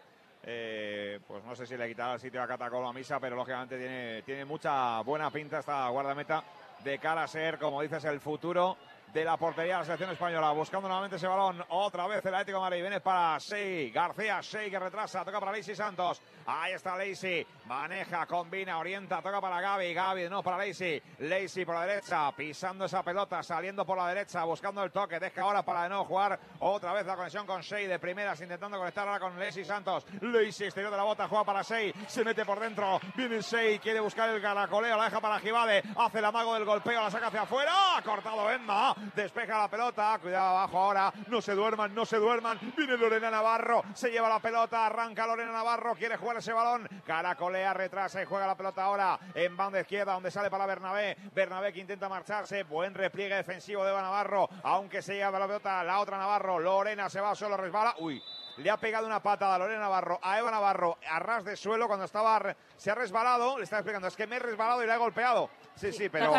pues no sé si le quitará el sitio a Catacol o a Misa, pero lógicamente tiene mucha buena pinta esta guardameta de cara a ser, como dices, el futuro de la portería de la selección española. Buscando nuevamente ese balón, otra vez el Atlético de Madrid, viene para Shea García, Shea que retrasa, toca para Lacey Santos, ahí está Lacey, maneja, combina, orienta, toca para Gaby de nuevo para Lacey por la derecha, pisando esa pelota, saliendo por la derecha, buscando el toque, deja ahora para de nuevo jugar otra vez la conexión con Shea de primeras, intentando conectar ahora con Lacey Santos, Lacey exterior de la bota, juega para Shea, se mete por dentro, viene Shea, quiere buscar el caracoleo, la deja para Gibade, hace el amago del golpeo, la saca hacia afuera, ha cortado Emma, despeja la pelota, cuidado abajo ahora, no se duerman, viene Lorena Navarro, se lleva la pelota, arranca Lorena Navarro, quiere jugar ese balón, caracolea, retrasa y juega la pelota ahora en banda izquierda, donde sale para Bernabé que intenta marcharse, buen repliegue defensivo de Eva Navarro, aunque se lleva la pelota la otra Navarro, Lorena se va solo, resbala, le ha pegado una patada a Lorena Navarro, a Eva Navarro, a ras de suelo cuando se ha resbalado, le está explicando, es que me he resbalado y le he golpeado. Sí, pero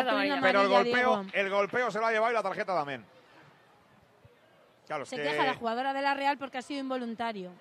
el golpeo se lo ha llevado y la tarjeta también. Claro, se queja la jugadora de la Real porque ha sido involuntario.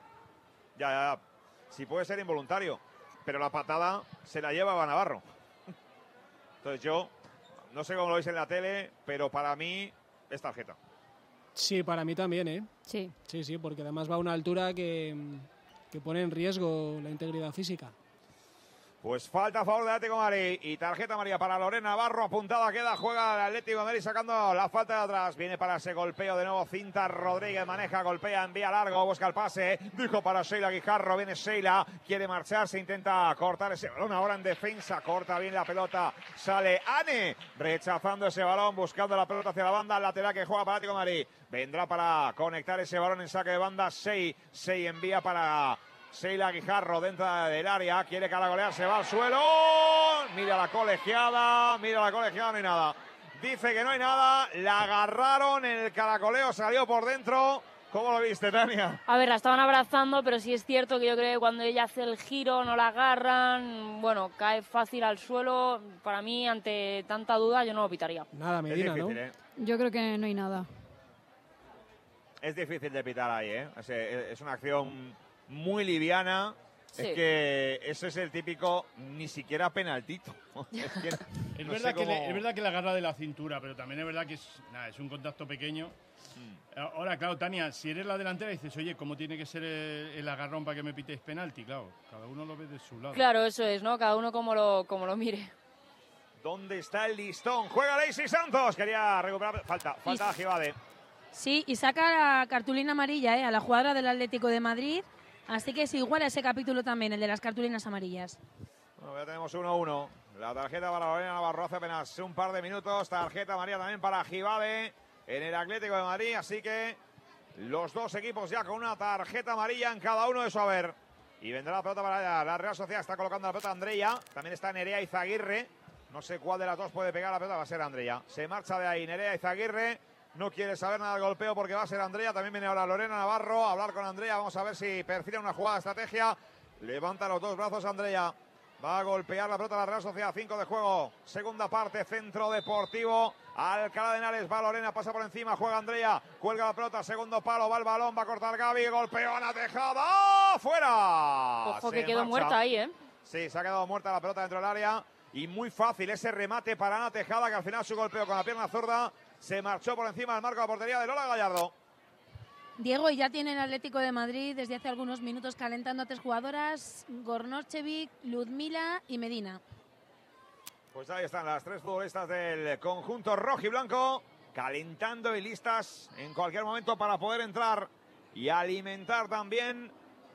Ya. Sí puede ser involuntario, pero la patada se la lleva Eva Navarro. Entonces yo, no sé cómo lo veis en la tele, pero para mí es tarjeta. Sí, para mí también, ¿eh? Sí, porque además va a una altura que pone en riesgo la integridad física. Pues falta a favor del Atlético de Madrid y tarjeta amarilla para Lorena Navarro, apuntada queda, juega el Atlético de Madrid sacando la falta de atrás, viene para ese golpeo de nuevo Cinta Rodríguez, maneja, golpea, envía largo, busca el pase, dijo para Sheila Guijarro, viene Sheila, quiere marcharse, intenta cortar ese balón ahora en defensa, corta bien la pelota, sale Ane, rechazando ese balón, buscando la pelota hacia la banda lateral que juega para el Atlético de Madrid, vendrá para conectar ese balón en saque de banda, Shea envía para Sheila Guijarro dentro del área, quiere caracolear, se va al suelo, mira la colegiada, no hay nada. Dice que no hay nada, la agarraron en el caracoleo, salió por dentro. ¿Cómo lo viste, Tania? A ver, la estaban abrazando, pero sí es cierto que yo creo que cuando ella hace el giro no la agarran, bueno, cae fácil al suelo. Para mí, ante tanta duda, yo no lo pitaría. Nada, Medina, es difícil, ¿no? Yo creo que no hay nada. Es difícil de pitar ahí, ¿eh? Es una acción muy liviana. Sí. Es que ese es el típico ni siquiera penaltito. Es verdad que la agarra de la cintura, pero también es verdad que es un contacto pequeño. Ahora, claro, Tania, si eres la delantera dices, oye, ¿cómo tiene que ser el agarrón para que me pitéis penalti? Claro, cada uno lo ve de su lado. Claro, eso es, ¿no? Cada uno como lo mire. ¿Dónde está el listón? Juega Lacey Santos. Quería recuperar. Falta a Gibade. Sí, y saca la cartulina amarilla, a la jugadora del Atlético de Madrid. Así que es igual a ese capítulo también, el de las cartulinas amarillas. Bueno, ya tenemos 1-1. La tarjeta para Lorena Navarro hace apenas un par de minutos. Tarjeta amarilla también para Gibade en el Atlético de Madrid. Así que los dos equipos ya con una tarjeta amarilla en cada uno de su haber. Y vendrá la pelota para la Real Sociedad. Está colocando la pelota Andrea. También está Nerea Izaguirre. No sé cuál de las dos puede pegar la pelota, va a ser Andrea. Se marcha de ahí Nerea Izaguirre. No quiere saber nada del golpeo porque va a ser Andrea. También viene ahora Lorena Navarro a hablar con Andrea. Vamos a ver si perfila una jugada de estrategia. Levanta los dos brazos Andrea. Va a golpear la pelota a la Real Sociedad. 5 de juego. Segunda parte. Centro Deportivo Alcalá de Henares. Va Lorena, pasa por encima. Juega Andrea. Cuelga la pelota. Segundo palo. Va el balón. Va a cortar Gaby. Golpeo a la Tejada. ¡Fuera! Ojo que quedó muerta ahí, ¿eh? Sí, se ha quedado muerta la pelota dentro del área. Y muy fácil ese remate para Ana Tejada, que al final su golpeo con la pierna zurda se marchó por encima del marco de la portería de Lola Gallardo. Diego, y ya tiene el Atlético de Madrid desde hace algunos minutos calentando a 3 jugadoras, Gornochevic, Ludmila y Medina. Pues ahí están las 3 futbolistas del conjunto rojiblanco, calentando y listas en cualquier momento para poder entrar y alimentar también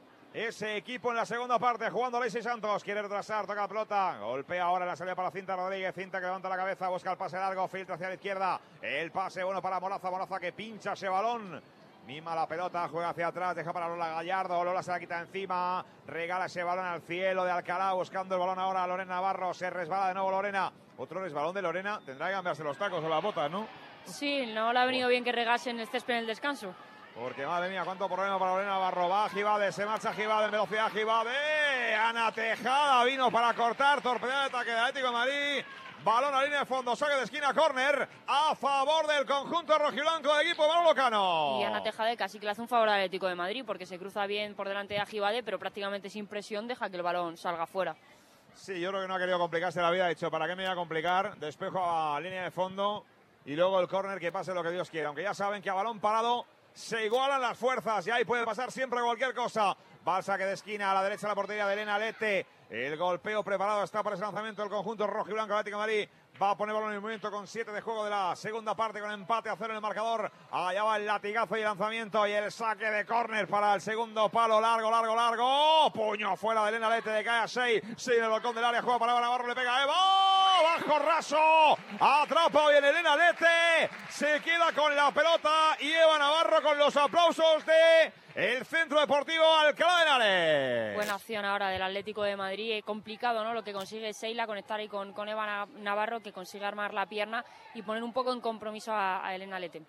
ese equipo en la segunda parte. Jugando Alexis Santos, quiere retrasar, toca la pelota, golpea ahora la salida para Cinta Rodríguez. Cinta que levanta la cabeza, busca el pase largo, filtra hacia la izquierda, el pase bueno para Moraza que pincha ese balón. Mima la pelota, juega hacia atrás, deja para Lola Gallardo. Lola se la quita encima, regala ese balón al cielo de Alcalá, buscando el balón ahora a Lorena Navarro. Se resbala de nuevo Lorena. Otro resbalón de Lorena, tendrá que cambiarse los tacos o las botas, ¿no? Sí, no le ha venido bien que regase en el césped en el descanso. Porque madre mía, cuánto problema para Lorena Navarro. Va Gibade, se marcha Gibade en velocidad. Gibade, Ana Tejada vino para cortar, torpedear el ataque del Atlético de Madrid. Balón a línea de fondo, saque de esquina, córner a favor del conjunto rojiblanco del equipo marolocano. Y Ana Tejada casi que le hace un favor al Atlético de Madrid porque se cruza bien por delante de Agibade, pero prácticamente sin presión deja que el balón salga fuera. Sí, yo creo que no ha querido complicarse la vida. Ha dicho, ¿para qué me voy a complicar? Despejo a línea de fondo y luego el córner, que pase lo que Dios quiera. Aunque ya saben que a balón parado se igualan las fuerzas y ahí puede pasar siempre cualquier cosa. Va al saque de esquina a la derecha de la portería de Elena Lete. El golpeo preparado está para ese lanzamiento del conjunto rojiblanco Atlético de Madrid. Va a poner balón en el movimiento con 7 de juego de la segunda parte, con empate a 0 en el marcador. Allá va el latigazo y el lanzamiento y el saque de córner para el segundo palo. Largo. Puño fuera de Elena Lete, de cae a 6. Sigue en el balcón del área, juega para Eva Navarro, le pega a Eva. Bajo raso. Atrapa bien Elena Lete. Se queda con la pelota y Eva Navarro con los aplausos de el Centro Deportivo Alcalá de Henares. Buena acción ahora del Atlético de Madrid. Complicado, ¿no? Lo que consigue Seila, conectar ahí con Eva Navarro, que consigue armar la pierna y poner un poco en compromiso a Elena Lete.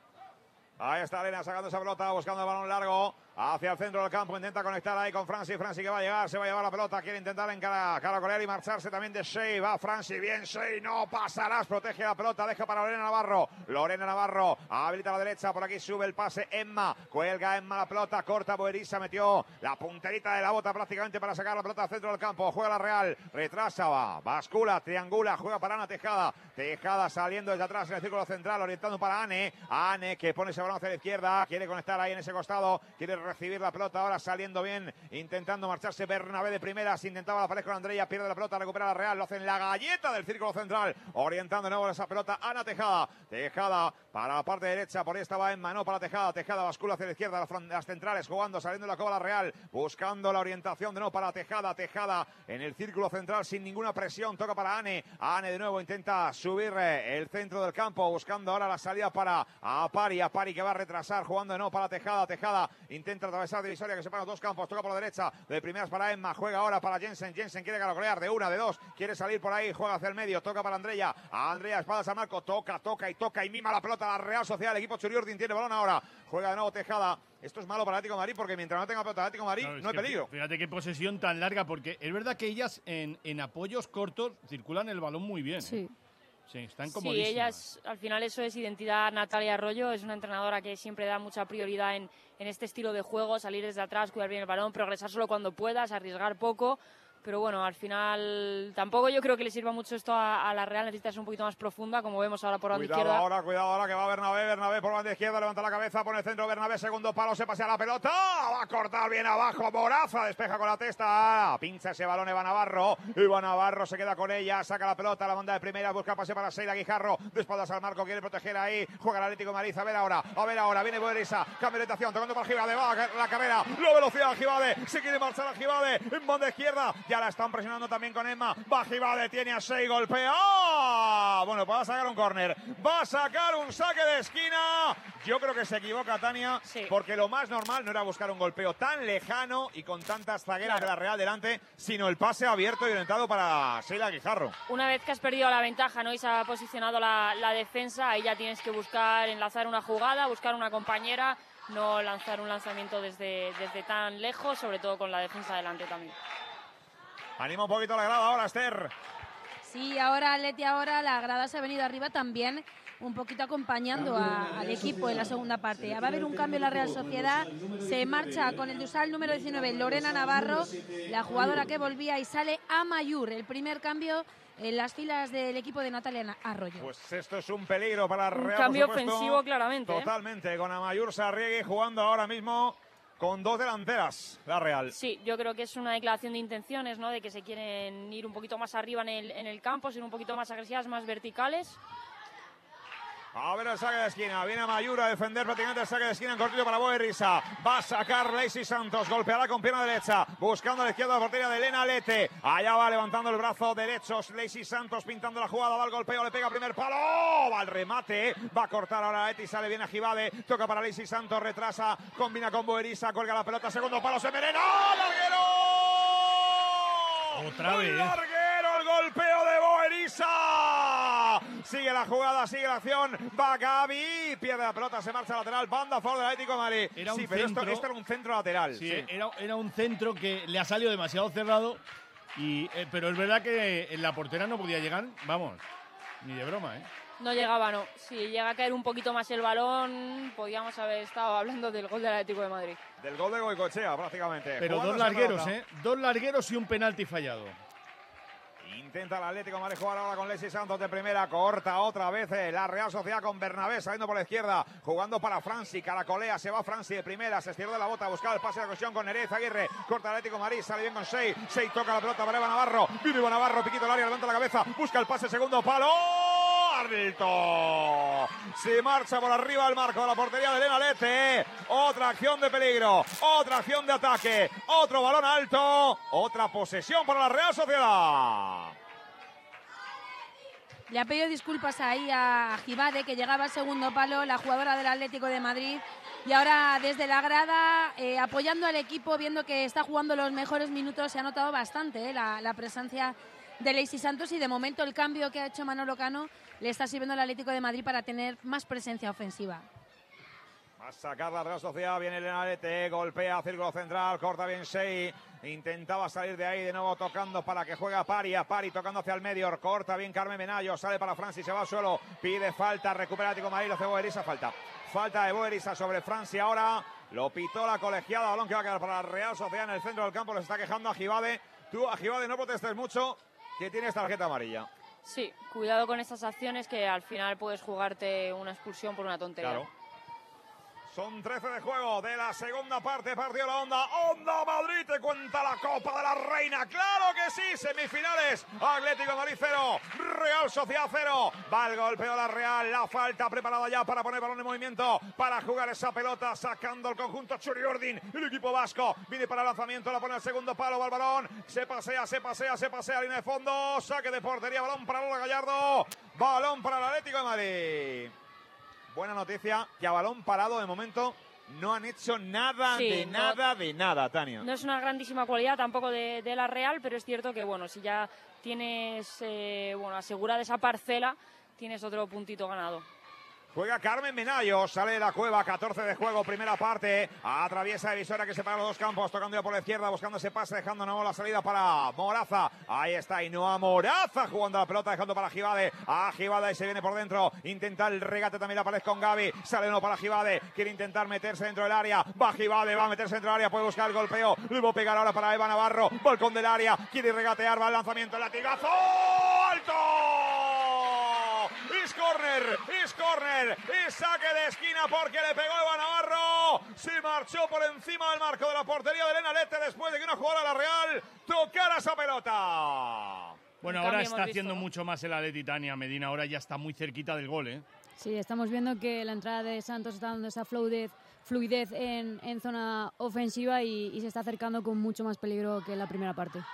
Ahí está Elena sacando esa pelota, buscando el balón largo hacia el centro del campo, intenta conectar ahí con Franci que va a llegar, se va a llevar la pelota, quiere intentar caracolear y marcharse también de Shea. Va Franci, bien Shea, no pasarás, protege la pelota, deja para Lorena Navarro, habilita a la derecha, por aquí sube el pase Emma, cuelga Emma la pelota, corta Boerisa, metió la punterita de la bota prácticamente para sacar la pelota al centro del campo. Juega la Real, retrasa, bascula, triangula, juega para Ana Tejada saliendo desde atrás en el círculo central, orientando para Ane que pone ese balón hacia la izquierda, quiere conectar ahí en ese costado, quiere recibir la pelota ahora saliendo bien, intentando marcharse Bernabé de primeras, intentaba la pared con Andrea, pierde la pelota, recupera la Real, lo hace en la galleta del círculo central, orientando de nuevo esa pelota Ana Tejada para la parte derecha, por ahí estaba Emma, no para Tejada bascula hacia la izquierda, las centrales jugando, saliendo de la cova la Real, buscando la orientación de nuevo para Tejada en el círculo central sin ninguna presión, toca para Ane de nuevo intenta subir el centro del campo, buscando ahora la salida para Apari que va a retrasar, jugando de nuevo para Tejada intenta atravesar divisoria que separa los dos campos, toca por la derecha, de primeras para Emma, juega ahora para Jensen quiere caracolear de una, de dos, quiere salir por ahí, juega hacia el medio, toca para Andrea, espadas al marco, toca y mima la pelota la Real Sociedad, el equipo Churiordin tiene balón ahora, juega de nuevo Tejada. Esto es malo para Atlético de Madrid porque mientras no tenga pelota Atlético de Madrid no hay peligro. Fíjate qué posesión tan larga, porque es verdad que ellas en apoyos cortos circulan el balón muy bien. Sí. Sí, están comodísimas. Sí, ellas, al final eso es identidad. Natalia Arroyo es una entrenadora que siempre da mucha prioridad en este estilo de juego, salir desde atrás, cuidar bien el balón, progresar solo cuando puedas, arriesgar poco. Pero bueno, al final tampoco yo creo que le sirva mucho esto a la Real, necesita ser un poquito más profunda, como vemos ahora por banda izquierda. Cuidado ahora que va Bernabé por banda izquierda, levanta la cabeza, pone el centro Bernabé, segundo palo, se pasea la pelota, va a cortar bien abajo, Moraza, despeja con la testa, pincha ese balón Eva Navarro se queda con ella, saca la pelota, la banda de primera, busca pase para Seila Guijarro, de espaldas al marco, quiere proteger ahí, juega el Atlético de Madrid, a ver ahora, viene Boerisa, cambio de orientación, tocando para Gibade, va la carrera, la velocidad Gibade, se quiere marchar a Gibade, en banda izquierda, ya la están presionando también con Emma. Va Gibade, tiene a 6, golpea. Bueno, pues va a sacar un córner. Va a sacar un saque de esquina. Yo creo que se equivoca Tania, porque lo más normal no era buscar un golpeo tan lejano y con tantas zagueras de la Real delante, sino el pase abierto y orientado para Sheila Guijarro. Una vez que has perdido la ventaja, ¿no?, y se ha posicionado la defensa, ahí ya tienes que buscar enlazar una jugada, buscar una compañera, no lanzar un lanzamiento desde tan lejos, sobre todo con la defensa delante también. Anima un poquito la grada ahora, Esther. Sí, ahora Atleti, la grada se ha venido arriba también, un poquito acompañando al equipo en la segunda parte. Va a haber un cambio en la Real Sociedad, se marcha con el dorsal número 19, Lorena Navarro, la jugadora que volvía, y sale Amayur, el primer cambio en las filas del equipo de Natalia Arroyo. Pues esto es un peligro para la Real. Un cambio ofensivo claramente. Totalmente, con Amayur Sarriegui jugando ahora mismo con dos delanteras, la Real. Sí, yo creo que es una declaración de intenciones, ¿no?, de que se quieren ir un poquito más arriba en el campo, ser un poquito más agresivas, más verticales. A ver el saque de esquina, viene Amayur a defender prácticamente el saque de esquina en cortito para Boerrisa. Va a sacar Lacey Santos, golpeará con pierna derecha, buscando a la izquierda la portería de Elena Lete. Allá va levantando el brazo derecho Lacey Santos, pintando la jugada, va al golpeo, le pega primer palo, va al remate, va a cortar ahora Leti, sale bien a Gibade, toca para Lacey Santos, retrasa, combina con Boerrisa, cuelga la pelota, segundo palo, se envenena, ¡larguero! Otra vez. ¡Larguero, el golpeo de Boerrisa! Sigue la jugada, sigue la acción, va Gaby, pierde la pelota, se marcha lateral, banda a favor del Atlético de Madrid. Era un pero centro, esto era un centro lateral. Sí. Era un centro que le ha salido demasiado cerrado, pero es verdad que en la portera no podía llegar, vamos, ni de broma, ¿eh? No llegaba, no. Si llega a caer un poquito más el balón, podíamos haber estado hablando del gol del Atlético de Madrid. Del gol de Goicoechea, prácticamente. Pero dos largueros, ¿eh? Dos largueros y un penalti fallado. Intenta el Atlético de Madrid jugar ahora con Lacey Santos de primera, corta otra vez la Real Sociedad con Bernabé saliendo por la izquierda, jugando para Franci, caracolea, se va Franci de primera, se estiró de la bota, busca el pase de la cohesión con Nerez Aguirre, corta el Atlético de Madrid, sale bien con Sey toca la pelota para Eva Navarro, viene Eva Navarro, piquito el área, levanta la cabeza, busca el pase, segundo palo, alto, se marcha por arriba el marco de la portería de Elena Lete, otra acción de peligro, otra acción de ataque, otro balón alto, otra posesión para la Real Sociedad. Le ha pedido disculpas ahí a Gibade, que llegaba al segundo palo, la jugadora del Atlético de Madrid. Y ahora desde la grada, apoyando al equipo, viendo que está jugando los mejores minutos, se ha notado bastante la presencia de Lacey Santos. Y de momento el cambio que ha hecho Manolo Cano le está sirviendo al Atlético de Madrid para tener más presencia ofensiva. Va a sacar la Real Sociedad, viene Elena Lete, golpea, círculo central, corta bien Shea, intentaba salir de ahí, de nuevo tocando para que juegue a Pari tocando hacia el medio, corta bien Carmen Menayo, sale para Franci, se va al suelo, pide falta, recupera Atlético de Madrid, lo hace Boerrisa, falta de Boerrisa sobre Franci ahora, lo pitó la colegiada, balón que va a quedar para la Real Sociedad en el centro del campo, le está quejando a Gibade, tú a Gibade no protestes mucho, que tienes tarjeta amarilla. Sí, cuidado con estas acciones que al final puedes jugarte una expulsión por una tontería. Claro. Son 13 de juego de la segunda parte, partido la Onda. Onda Madrid te cuenta la Copa de la Reina. ¡Claro que sí! Semifinales. Atlético de Madrid 0, Real Sociedad 0. Va el golpeo la Real, la falta preparada ya para poner balón en movimiento, para jugar esa pelota, sacando el conjunto Churiurdin. El equipo vasco viene para el lanzamiento, la pone al segundo palo, va el balón. Se pasea, línea de fondo. Saque de portería, balón para Lola Gallardo. Balón para el Atlético de Madrid. Buena noticia, que a balón parado de momento no han hecho nada, nada, Tania. No es una grandísima cualidad tampoco de la Real, pero es cierto que, bueno, si ya tienes asegurada esa parcela, tienes otro puntito ganado. Juega Carmen Menayo, sale de la cueva, 14 de juego, primera parte, atraviesa Divisora que separa los dos campos, tocando ya por la izquierda, buscando ese pase, dejando nuevo la salida para Moraza, ahí está Ainhoa Moraza jugando la pelota, dejando para Gibade, a Gibade y se viene por dentro, intenta el regate también la pared con Gaby, sale uno para Gibade, quiere intentar meterse dentro del área, va Gibade, va a meterse dentro del área, puede buscar el golpeo, le va a pegar ahora para Eva Navarro, balcón del área, quiere regatear, va el lanzamiento, el latigazo, ¡alto! Es corner, y saque de esquina porque le pegó Eva Navarro, se marchó por encima del marco de la portería de Elena Lete después de que una jugadora de la Real tocara esa pelota. Bueno, ahora está haciendo mucho más el Atleti, Tania Medina, ahora ya está muy cerquita del gol, ¿eh? Sí, estamos viendo que la entrada de Santos está dando esa fluidez en zona ofensiva y se está acercando con mucho más peligro que en la primera parte.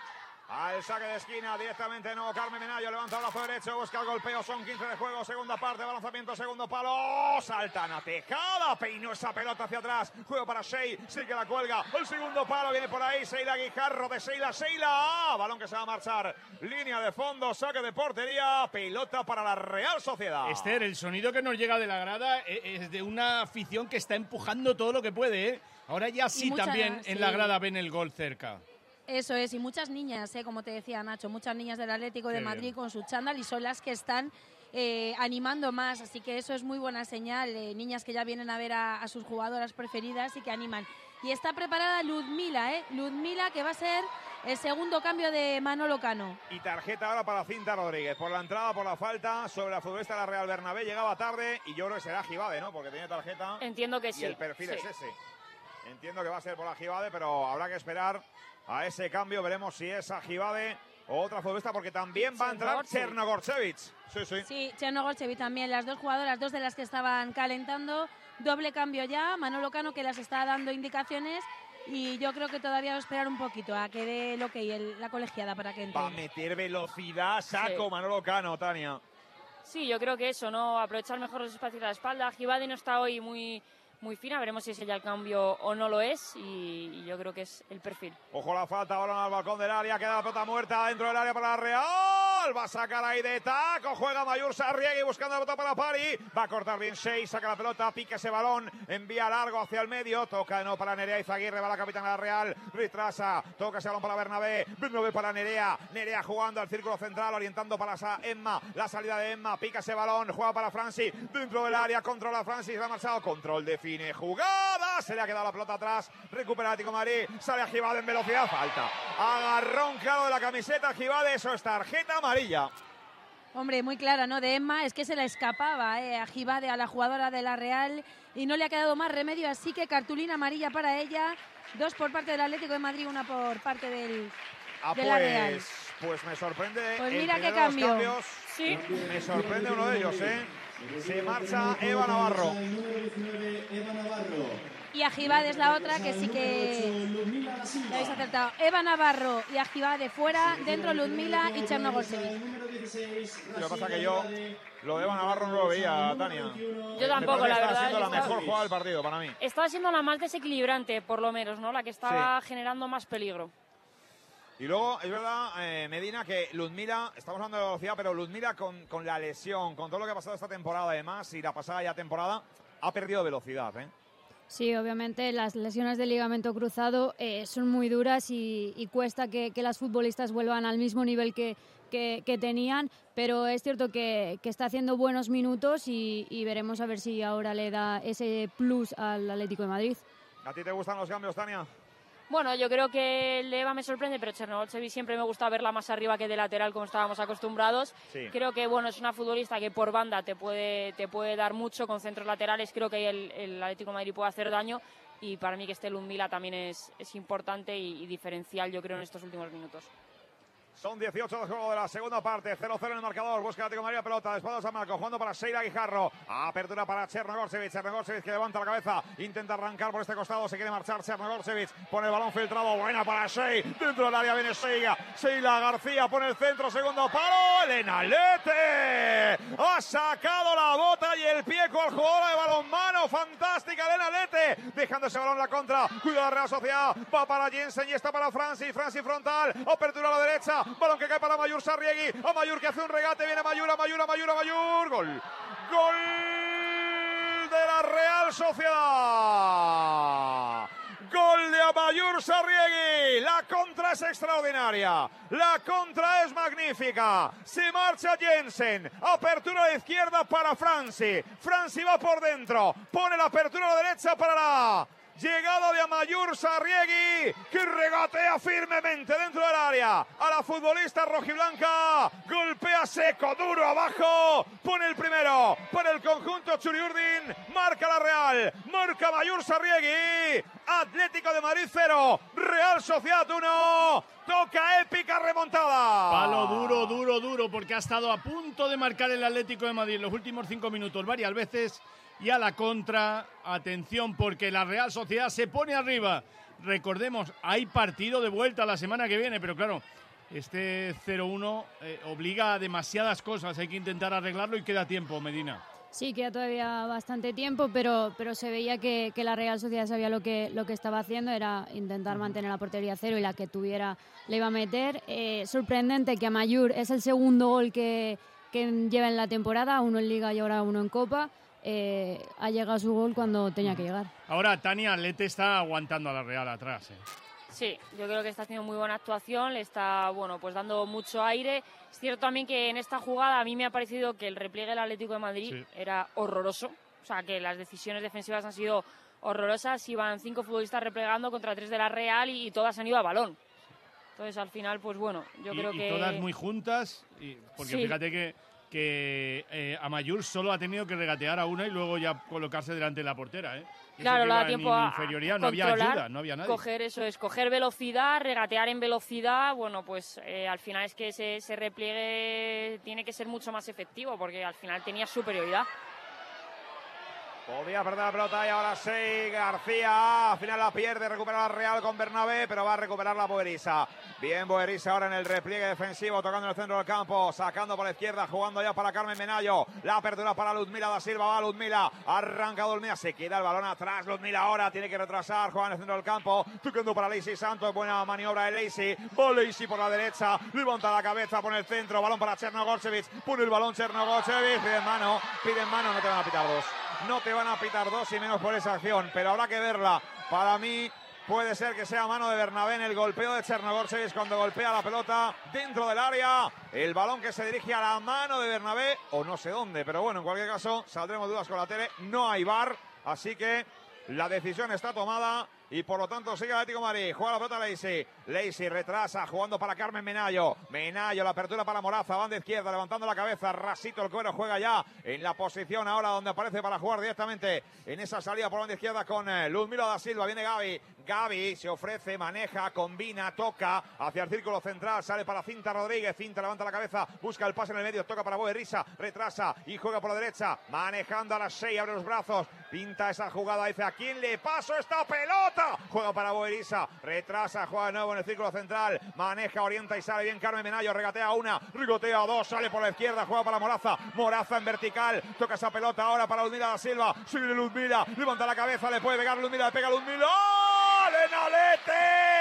Al saque de esquina, directamente no, Carmen Menayo levanta el brazo derecho, busca el golpeo, son 15 de juego, segunda parte, balanzamiento, segundo palo, saltan a Tejada, peinó esa pelota hacia atrás, juego para Shey, sí que la cuelga, el segundo palo viene por ahí, Sheila Guijarro de Sheila, balón que se va a marchar, línea de fondo, saque de portería, pelota para la Real Sociedad. Esther, el sonido que nos llega de la grada es de una afición que está empujando todo lo que puede, ¿eh? Ahora ya sí también en la grada ven el gol cerca. Eso es, y muchas niñas, como te decía Nacho, muchas niñas del Atlético de Madrid con su chándal y son las que están animando más, así que eso es muy buena señal, niñas que ya vienen a ver a sus jugadoras preferidas y que animan. Y está preparada Ludmila, Ludmila que va a ser el segundo cambio de Manolo Cano. Y tarjeta ahora para Cinta Rodríguez, por la entrada, por la falta, sobre la futbolista de la Real Bernabé, llegaba tarde y yo creo que será Jibade, ¿no? Porque tiene tarjeta. Entiendo que sí. Y el perfil es ese. Entiendo que va a ser por la Jibade, pero habrá que esperar a ese cambio, veremos si es a Jibade o otra futbolista, porque también va a entrar Chernogorcevic. Sí, Chernogorcevic también, las dos jugadoras, dos de las que estaban calentando, doble cambio ya, Manolo Cano que las está dando indicaciones y yo creo que todavía va a esperar un poquito a que dé el ok, la colegiada para que entre. Va a meter velocidad, saco Manolo Cano, Tania. Sí, yo creo que eso, ¿no? Aprovechar mejor los espacios a la espalda. Jibade no está hoy muy fina, veremos si es ella el cambio o no lo es y yo creo que es el perfil. Ojo la falta, balón al balcón del área, queda la pelota muerta dentro del área para la Real, va a sacar ahí de taco, juega Mayur Sarriegui buscando la pelota para Pari, va a cortar bien Shey, saca la pelota, pica ese balón, envía largo hacia el medio, toca de nuevo para Nerea Izaguirre, va la capitana de la Real, retrasa, toca ese balón para Bernabé para Nerea jugando al círculo central, orientando para Emma, la salida de Emma, pica ese balón, juega para Francis, dentro del área, controla Francis, ha marchado, control de Fine, jugada, se le ha quedado la pelota atrás, recupera Atlético de Madrid, sale a Jibade en velocidad, falta, agarrón claro de la camiseta Jibade, eso es tarjeta amarilla. Hombre, muy clara, ¿no? De Emma, es que se la escapaba a Jibade, a la jugadora de la Real, y no le ha quedado más remedio, así que cartulina amarilla para ella, 2 por parte del Atlético de Madrid, 1 por parte de la Real. Pues me sorprende. Pues mira qué cambio. Sí. Me sorprende uno de ellos, Se marcha Eva Navarro. Y a Jibade es la otra que sí que la habéis acertado. Eva Navarro y a Jibade fuera, dentro Ludmila y Chernogorcevic. Lo que pasa es que yo lo de Eva Navarro no lo veía, Tania. Yo tampoco, la verdad. Está siendo la mejor jugada del partido para mí. Estaba siendo la más desequilibrante, por lo menos, ¿no? La que estaba generando más peligro. Y luego, es verdad, Medina, que Ludmila, estamos hablando de velocidad, pero Ludmila con la lesión, con todo lo que ha pasado esta temporada además, y la pasada ya temporada, ha perdido velocidad, Sí, obviamente las lesiones del ligamento cruzado son muy duras y cuesta que las futbolistas vuelvan al mismo nivel que tenían, pero es cierto que está haciendo buenos minutos y veremos a ver si ahora le da ese plus al Atlético de Madrid. ¿A ti te gustan los cambios, Tania? Bueno, yo creo que el Eva me sorprende, pero Chernogorcevic siempre me gusta verla más arriba que de lateral, como estábamos acostumbrados. Sí. Creo que es una futbolista que por banda te puede dar mucho con centros laterales. Creo que el Atlético de Madrid puede hacer daño y para mí que esté Ludmila también es importante y diferencial, yo creo, en estos últimos minutos. Son 18 de juego de la segunda parte, 0-0 en el marcador, busca el Atlético de Madrid, pelota, de espaldas a Marco, jugando para Sheila Guijarro, apertura para Chernogorcevic que levanta la cabeza, intenta arrancar por este costado, se quiere marchar Chernogorcevic, pone el balón filtrado, buena para Shey, dentro del área viene Sheila García pone el centro, segundo palo, Elena Lete, ha sacado la bota y el pie con el jugador de balonmano, fantástica Elena Lete, dejando ese balón en la contra, cuida la Real Sociedad, va para Jensen y está para Francis frontal, apertura a la derecha, balón que cae para Mayur Sarriegui, a Mayur que hace un regate, viene Mayur, gol de la Real Sociedad, gol de Mayur Sarriegui, la contra es extraordinaria, la contra es magnífica, se marcha Jensen, apertura de izquierda para Franci va por dentro, pone la apertura a la derecha para la llegada de Mayur Sarriegui, que regatea firmemente dentro del área a la futbolista rojiblanca, golpea seco, duro abajo, pone el primero para el conjunto Churiurdin, marca la Real, marca Mayur Sarriegui, Atlético de Madrid 0, Real Sociedad 1, toca épica remontada. Palo duro, porque ha estado a punto de marcar el Atlético de Madrid en los últimos 5 minutos varias veces. Y a la contra, atención, porque la Real Sociedad se pone arriba. Recordemos, hay partido de vuelta la semana que viene, pero claro, este 0-1 obliga a demasiadas cosas, hay que intentar arreglarlo y queda tiempo, Medina. Sí, queda todavía bastante tiempo, pero se veía que la Real Sociedad sabía lo que estaba haciendo, era intentar mantener la portería a cero y la que tuviera le iba a meter. Sorprendente que Amaiur es el segundo gol que lleva en la temporada, uno en Liga y ahora uno en Copa. Ha llegado su gol cuando tenía que llegar. Ahora Tania Lete está aguantando a la Real atrás. Sí, yo creo que está haciendo muy buena actuación, le está pues dando mucho aire. Es cierto también que en esta jugada a mí me ha parecido que el repliegue del Atlético de Madrid era horroroso. O sea, que las decisiones defensivas han sido horrorosas. Iban 5 futbolistas replegando contra 3 de la Real y todas han ido a balón. Entonces, al final, pues bueno, yo creo que... Y todas muy juntas, porque fíjate que Amaiur solo ha tenido que regatear a una y luego ya colocarse delante de la portera, Claro, le da tiempo a inferioridad, no había ayuda, no había nadie. Coger velocidad, regatear en velocidad, bueno, pues al final es que ese repliegue tiene que ser mucho más efectivo porque al final tenía superioridad. Podía perder la pelota y ahora sí, García, al final la pierde, recupera la Real con Bernabé, pero va a recuperar la Boerisa. Bien Boerisa ahora en el repliegue defensivo, tocando en el centro del campo, sacando por la izquierda, jugando ya para Carmen Menayo. La apertura para Ludmila da Silva, va Ludmila, arranca Ludmila, se queda el balón atrás, Ludmila ahora tiene que retrasar, juega en el centro del campo, tocando para Leisy Santos, buena maniobra de Leisy, va Leisy por la derecha, levanta la cabeza, pone el centro, balón para Chernogorcevic, pone el balón Chernogorcevic, pide mano, no te van a pitar dos. No te van a pitar dos y menos por esa acción, pero habrá que verla. Para mí puede ser que sea mano de Bernabé en el golpeo de Chernogorcevic cuando golpea la pelota dentro del área. El balón que se dirige a la mano de Bernabé o no sé dónde, pero bueno, en cualquier caso saldremos dudas con la tele. No hay VAR, así que la decisión está tomada y por lo tanto sigue Atlético de Madrid. Juega la pelota Leisy. Leisy retrasa, jugando para Carmen Menayo. Menayo, la apertura para Moraza, banda izquierda, levantando la cabeza. Rasito el Cuero juega ya en la posición ahora donde aparece para jugar directamente en esa salida por banda izquierda con Ludmila da Silva. Viene Gavi. Gavi se ofrece, maneja, combina, toca hacia el círculo central. Sale para Cinta Rodríguez. Cinta levanta la cabeza, busca el pase en el medio, toca para Boerisa. Retrasa y juega por la derecha. Manejando a la 6, abre los brazos. Pinta esa jugada, dice: ¿a quién le paso esta pelota? Juega para Boerisa, retrasa, juega de nuevo en el círculo central, maneja, orienta y sale bien Carmen Menayo, regatea una, rigotea dos, sale por la izquierda, juega para Moraza, Moraza en vertical, toca esa pelota ahora para Ludmila da Silva, sigue Ludmila, levanta la cabeza, le puede pegar Ludmila, le pega Ludmila, ¡oh! ¡Lenalete!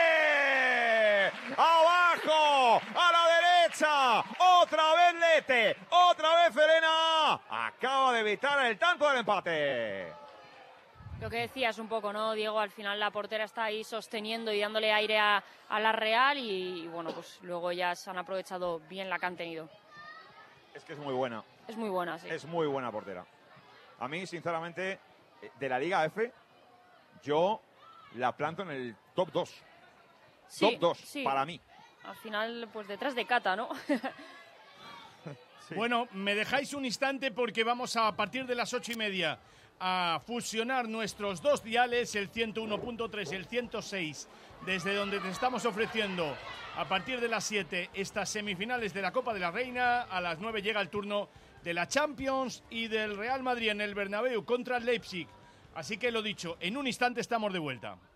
¡Abajo! ¡A la derecha! ¡Otra vez Lete! ¡Otra vez Elena! Acaba de evitar el tanto del empate. Lo que decías un poco, ¿no, Diego? Al final la portera está ahí sosteniendo y dándole aire a la Real y bueno, pues luego ya se han aprovechado bien la que han tenido. Es que es muy buena. Es muy buena, sí. Es muy buena portera. A mí, sinceramente, de la Liga F, yo la planto en el top 2. Sí, top 2, sí. Para mí. Al final, pues detrás de Cata, ¿no? Sí. Bueno, me dejáis un instante porque vamos a partir de las 8:30 a fusionar nuestros dos diales, el 101.3 y el 106, desde donde te estamos ofreciendo a partir de las 7 estas semifinales de la Copa de la Reina. A las 9 llega el turno de la Champions y del Real Madrid en el Bernabéu contra el Leipzig. Así que lo dicho, en un instante estamos de vuelta.